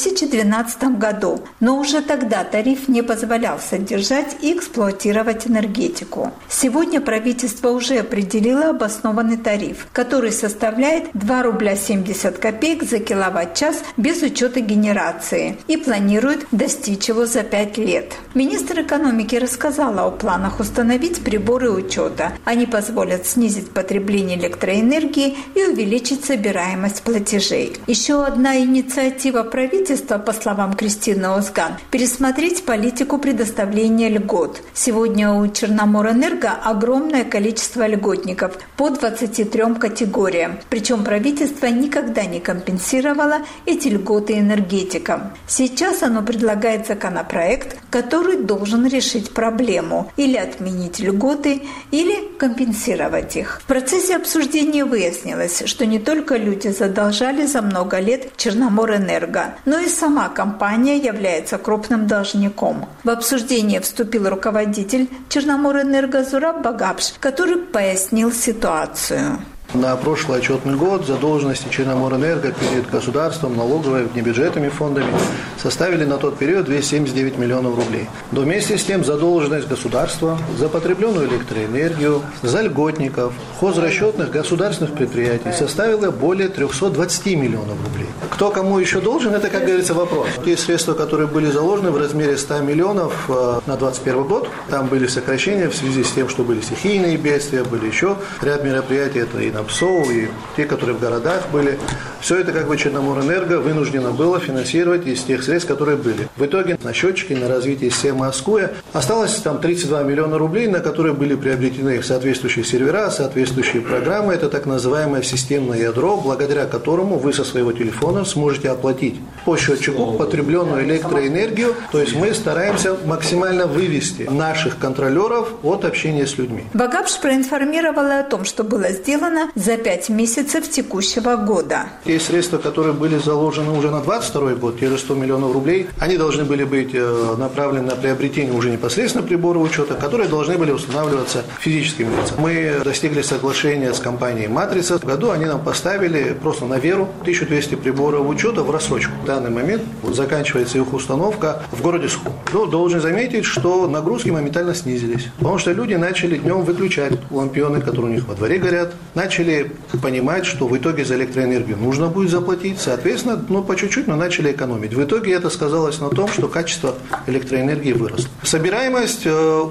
2012 году, но уже тогда тариф не позволял содержать и эксплуатировать энергетику. Сегодня правительство уже определило обоснованный тариф, который составляет 2 рубля 70 копеек за киловатт-час без учета генерации и планирует достичь его за 5 лет. Министр экономики рассказала о планах установить приборы учета. Они позволят снизить потребление электроэнергии и увеличить собираемость платежей. Еще одна инициатива правительства, по словам Кристины Озган, пересмотреть политику предоставления льгот. Сегодня у Черноморэнерго огромное количество льготников по 23 категориям. Причем правительство никогда не компенсировало эти льготы энергетикам. Сейчас оно предлагает законопроект, который должен решить проблему или отменить льготы, или компенсировать их. В процессе обсуждения выяснилось, что не только люди задолжали за много лет Черноморэнерго, но и сама компания является крупным должником. В обсуждение вступил руководитель Черноморэнерго Зураб Багапш, который пояснил ситуацию. На прошлый отчетный год задолженности Черноморэнерго перед государством, налоговой, внебюджетными фондами составили на тот период 279 миллионов рублей. Но вместе с тем задолженность государства за потребленную электроэнергию, за льготников, хозрасчетных государственных предприятий составила более 320 миллионов рублей. Кто кому еще должен, это, как говорится, вопрос. Те средства, которые были заложены в размере 100 миллионов на 2021 год, там были сокращения в связи с тем, что были стихийные бедствия, были еще ряд мероприятий, это и ПСО, и те, которые в городах были. Все это как бы Черноморэнерго вынуждено было финансировать из тех средств, которые были. В итоге на счетчике, на развитие системы АСКУЯ осталось там 32 миллиона рублей, на которые были приобретены соответствующие сервера, соответствующие программы. Это так называемое системное ядро, благодаря которому вы со своего телефона сможете оплатить по счетчику потребленную электроэнергию. То есть мы стараемся максимально вывести наших контролеров от общения с людьми. Багапш проинформировала о том, что было сделано за 5 месяцев текущего года. Те средства, которые были заложены уже на 2022 год, те же 100 миллионов рублей, они должны были быть направлены на приобретение уже непосредственно приборов учета, которые должны были устанавливаться физическими лицами. Мы достигли соглашения с компанией «Матрица». В году они нам поставили просто на веру 1200 приборов учета в рассрочку. В данный момент заканчивается их установка в городе Сухум. Но должен заметить, что нагрузки моментально снизились, потому что люди начали днем выключать лампионы, которые у них во дворе горят, начали понимать, что в итоге за электроэнергию нужно будет заплатить, соответственно, по чуть-чуть, но начали экономить. В итоге это сказалось на том, что качество электроэнергии выросло. Собираемость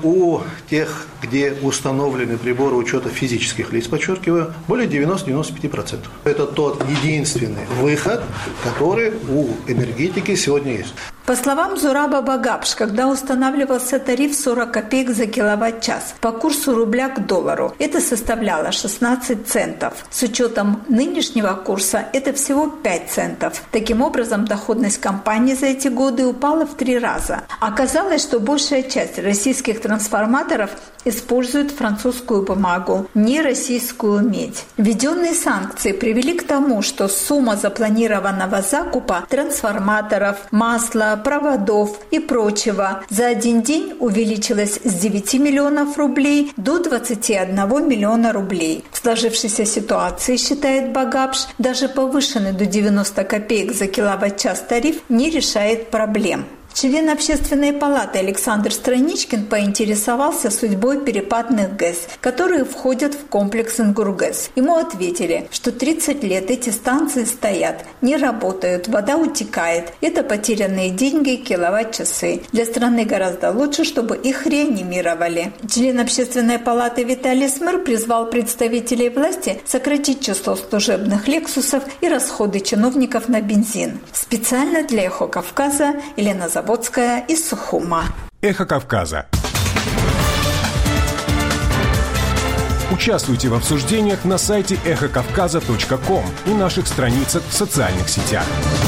у тех, где установлены приборы учета физических лиц, подчеркиваю, более 90-95%. Это тот единственный выход, который у энергетики сегодня есть. По словам Зураба Багапш, когда устанавливался тариф 40 копеек за киловатт-час по курсу рубля к доллару, это составляло 16 центов. С учетом нынешнего курса это всего 5 центов. Таким образом, доходность компании за эти годы упала в 3 раза. Оказалось, что большая часть российских трансформаторов использует французскую бумагу, не российскую медь. Введенные санкции привели к тому, что сумма запланированного закупа трансформаторов, масла, проводов и прочего за один день увеличилась с 9 миллионов рублей до 21 миллиона рублей. В сложившейся ситуации, считает Багапш, даже повышенный до 90 копеек за киловатт-час тариф не решает проблем. Член Общественной палаты Александр Страничкин поинтересовался судьбой перепадных ГЭС, которые входят в комплекс Ингургэс. Ему ответили, что 30 лет эти станции стоят, не работают, вода утекает. Это потерянные деньги, киловатт-часы. Для страны гораздо лучше, чтобы их реанимировали. Член Общественной палаты Виталий Смыр призвал представителей власти сократить число служебных «Лексусов» и расходы чиновников на бензин. Специально для «Эхо Кавказа» Елена Заводская из Сухума. Эхо Кавказа. Участвуйте в обсуждениях на сайте эхокавказа.ком и наших страницах в социальных сетях.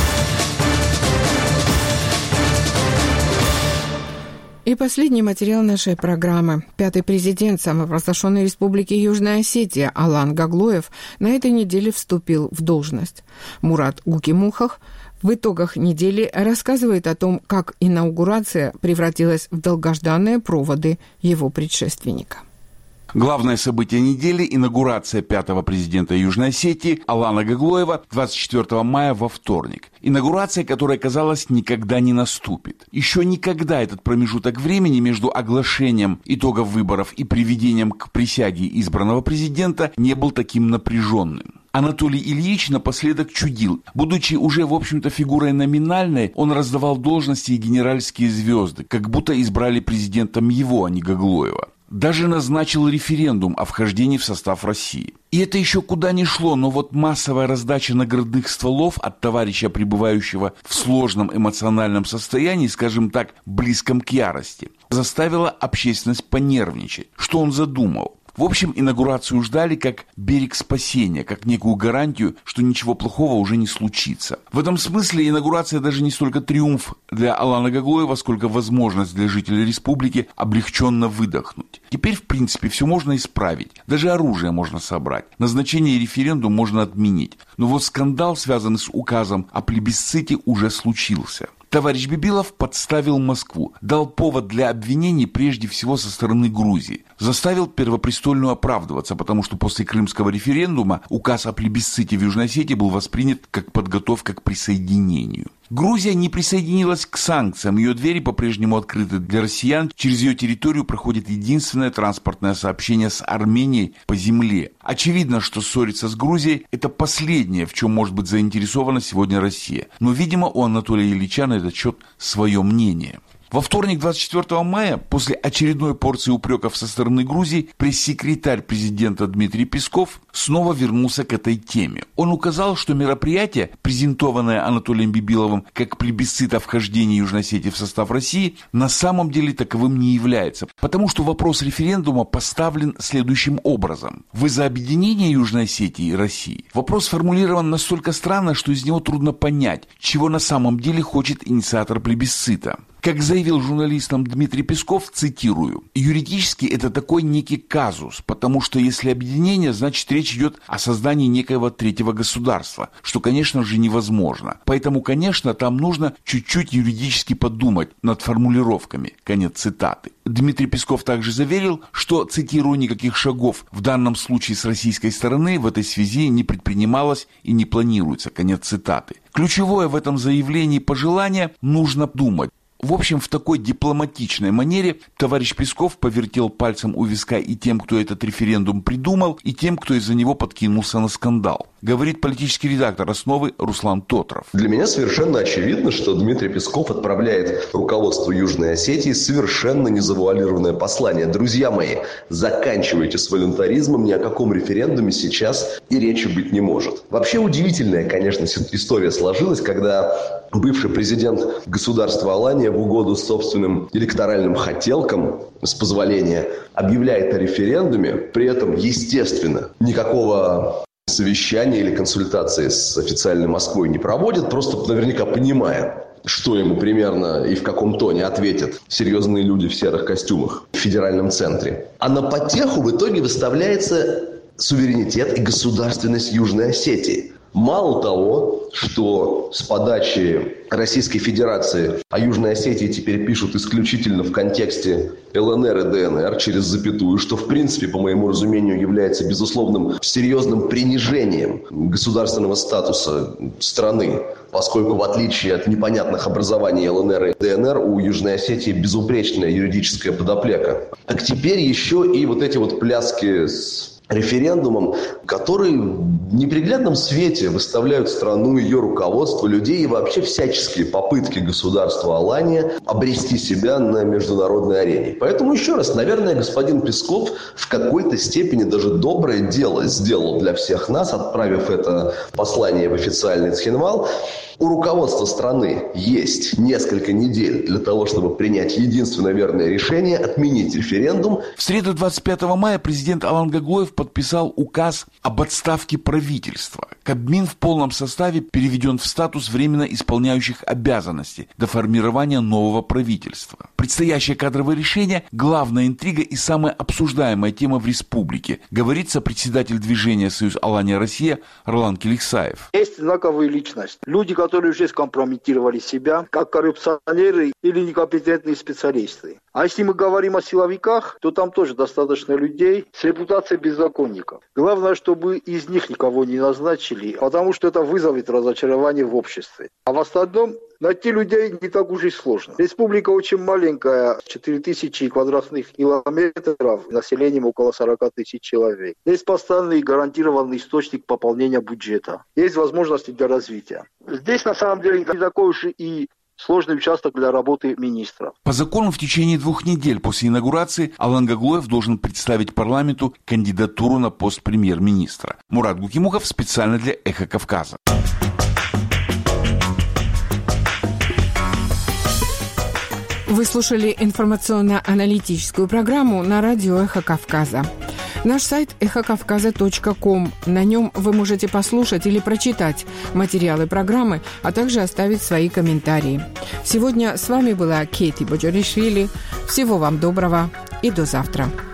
И последний материал нашей программы. Пятый президент самопровозглашенной республики Южная Осетия Алан Гаглоев на этой неделе вступил в должность. Мурат Гукимухах в итогах недели рассказывает о том, как инаугурация превратилась в долгожданные проводы его предшественника. Главное событие недели – инаугурация пятого президента Южной Осетии Алана Гаглоева 24 мая во вторник. Инаугурация, которая, казалось, никогда не наступит. Еще никогда этот промежуток времени между оглашением итогов выборов и приведением к присяге избранного президента не был таким напряженным. Анатолий Ильич напоследок чудил. Будучи уже, в общем-то, фигурой номинальной, он раздавал должности и генеральские звезды, как будто избрали президентом его, а не Гаглоева. Даже назначил референдум о вхождении в состав России. И это еще куда ни шло, но вот массовая раздача наградных стволов от товарища, пребывающего в сложном эмоциональном состоянии, скажем так, близком к ярости, заставила общественность понервничать. Что он задумал? В общем, инаугурацию ждали как берег спасения, как некую гарантию, что ничего плохого уже не случится. В этом смысле инаугурация даже не столько триумф для Алана Гаглоева, сколько возможность для жителей республики облегченно выдохнуть. Теперь, в принципе, все можно исправить. Даже оружие можно собрать. Назначение референдума можно отменить. Но вот скандал, связанный с указом о плебисците, уже случился. Товарищ Бибилов подставил Москву, дал повод для обвинений прежде всего со стороны Грузии, заставил Первопрестольную оправдываться, потому что после крымского референдума указ о плебисците в Южной Осетии был воспринят как подготовка к присоединению. Грузия не присоединилась к санкциям, ее двери по-прежнему открыты для россиян, через ее территорию проходит единственное транспортное сообщение с Арменией по земле. Очевидно, что ссориться с Грузией – это последнее, в чем может быть заинтересована сегодня Россия. Но, видимо, у Анатолия Ильича на этот счет свое мнение. Во вторник, 24 мая, после очередной порции упреков со стороны Грузии, пресс-секретарь президента Дмитрий Песков снова вернулся к этой теме. Он указал, что мероприятие, презентованное Анатолием Бибиловым как плебисцит о вхождении Южной Осетии в состав России, на самом деле таковым не является, потому что вопрос референдума поставлен следующим образом. Вы за объединение Южной Осетии и России? Вопрос сформулирован настолько странно, что из него трудно понять, чего на самом деле хочет инициатор плебисцита. Как заявил журналистам Дмитрий Песков, цитирую, «Юридически это такой некий казус, потому что если объединение, значит речь идет о создании некоего третьего государства, что, конечно же, невозможно. Поэтому, конечно, там нужно чуть-чуть юридически подумать над формулировками». Конец цитаты. Дмитрий Песков также заверил, что, цитирую, «никаких шагов в данном случае с российской стороны в этой связи не предпринималось и не планируется». Конец цитаты. Ключевое в этом заявлении пожелание «нужно думать». В общем, в такой дипломатичной манере товарищ Песков повертел пальцем у виска и тем, кто этот референдум придумал, и тем, кто из-за него подкинулся на скандал. Говорит политический редактор «Основы» Руслан Тотров. Для меня совершенно очевидно, что Дмитрий Песков отправляет руководству Южной Осетии совершенно незавуалированное послание. Друзья мои, заканчивайте с волюнтаризмом, ни о каком референдуме сейчас и речи быть не может. Вообще удивительная, конечно, история сложилась, когда бывший президент государства Алания в угоду собственным электоральным хотелкам, с позволения, объявляет о референдуме, при этом, естественно, никакого совещания или консультации с официальной Москвой не проводит, просто наверняка понимая, что ему примерно и в каком тоне ответят серьезные люди в серых костюмах в федеральном центре. А на потеху в итоге выставляется суверенитет и государственность Южной Осетии. Мало того, что с подачи Российской Федерации о Южной Осетии теперь пишут исключительно в контексте ЛНР и ДНР через запятую, что в принципе, по моему разумению, является безусловным серьезным принижением государственного статуса страны, поскольку в отличие от непонятных образований ЛНР и ДНР у Южной Осетии безупречная юридическая подоплека. Так теперь еще и вот эти вот пляски с референдумом, которые в неприглядном свете выставляют страну, ее руководство, людей и вообще всяческие попытки государства Алания обрести себя на международной арене. Поэтому еще раз, наверное, господин Песков в какой-то степени даже доброе дело сделал для всех нас, отправив это послание в официальный Цхинвал. У руководства страны есть несколько недель для того, чтобы принять единственное верное решение – отменить референдум. В среду 25 мая президент Алан Гаглоев подписал указ об отставке правительства. Кабмин в полном составе переведен в статус временно исполняющих обязанности до формирования нового правительства. Предстоящее кадровое решение – главная интрига и самая обсуждаемая тема в республике, говорит сопредседатель движения «Союз Алания-Россия» Ролан Келиксаев. Есть знаковые личности. Люди, которые уже скомпрометировали себя, как коррупционеры или некомпетентные специалисты. А если мы говорим о силовиках, то там тоже достаточно людей с репутацией беззаконников. Главное, чтобы из них никого не назначили, потому что это вызовет разочарование в обществе. А в остальном найти людей не так уж и сложно. Республика очень маленькая, 4000 квадратных километров, населением около 40 тысяч человек. Есть постоянный гарантированный источник пополнения бюджета. Есть возможности для развития. Здесь на самом деле не такой уж и сложный участок для работы министра. По закону в течение 2 недель после инаугурации Алан Гаглоев должен представить парламенту кандидатуру на пост премьер-министра. Мурат Гукимухов специально для «Эхо Кавказа». Вы слушали информационно-аналитическую программу на радио «Эхо Кавказа». Наш сайт эхокавказа.ком. На нем вы можете послушать или прочитать материалы программы, а также оставить свои комментарии. Сегодня с вами была Кейти Боджоришвили. Всего вам доброго и до завтра.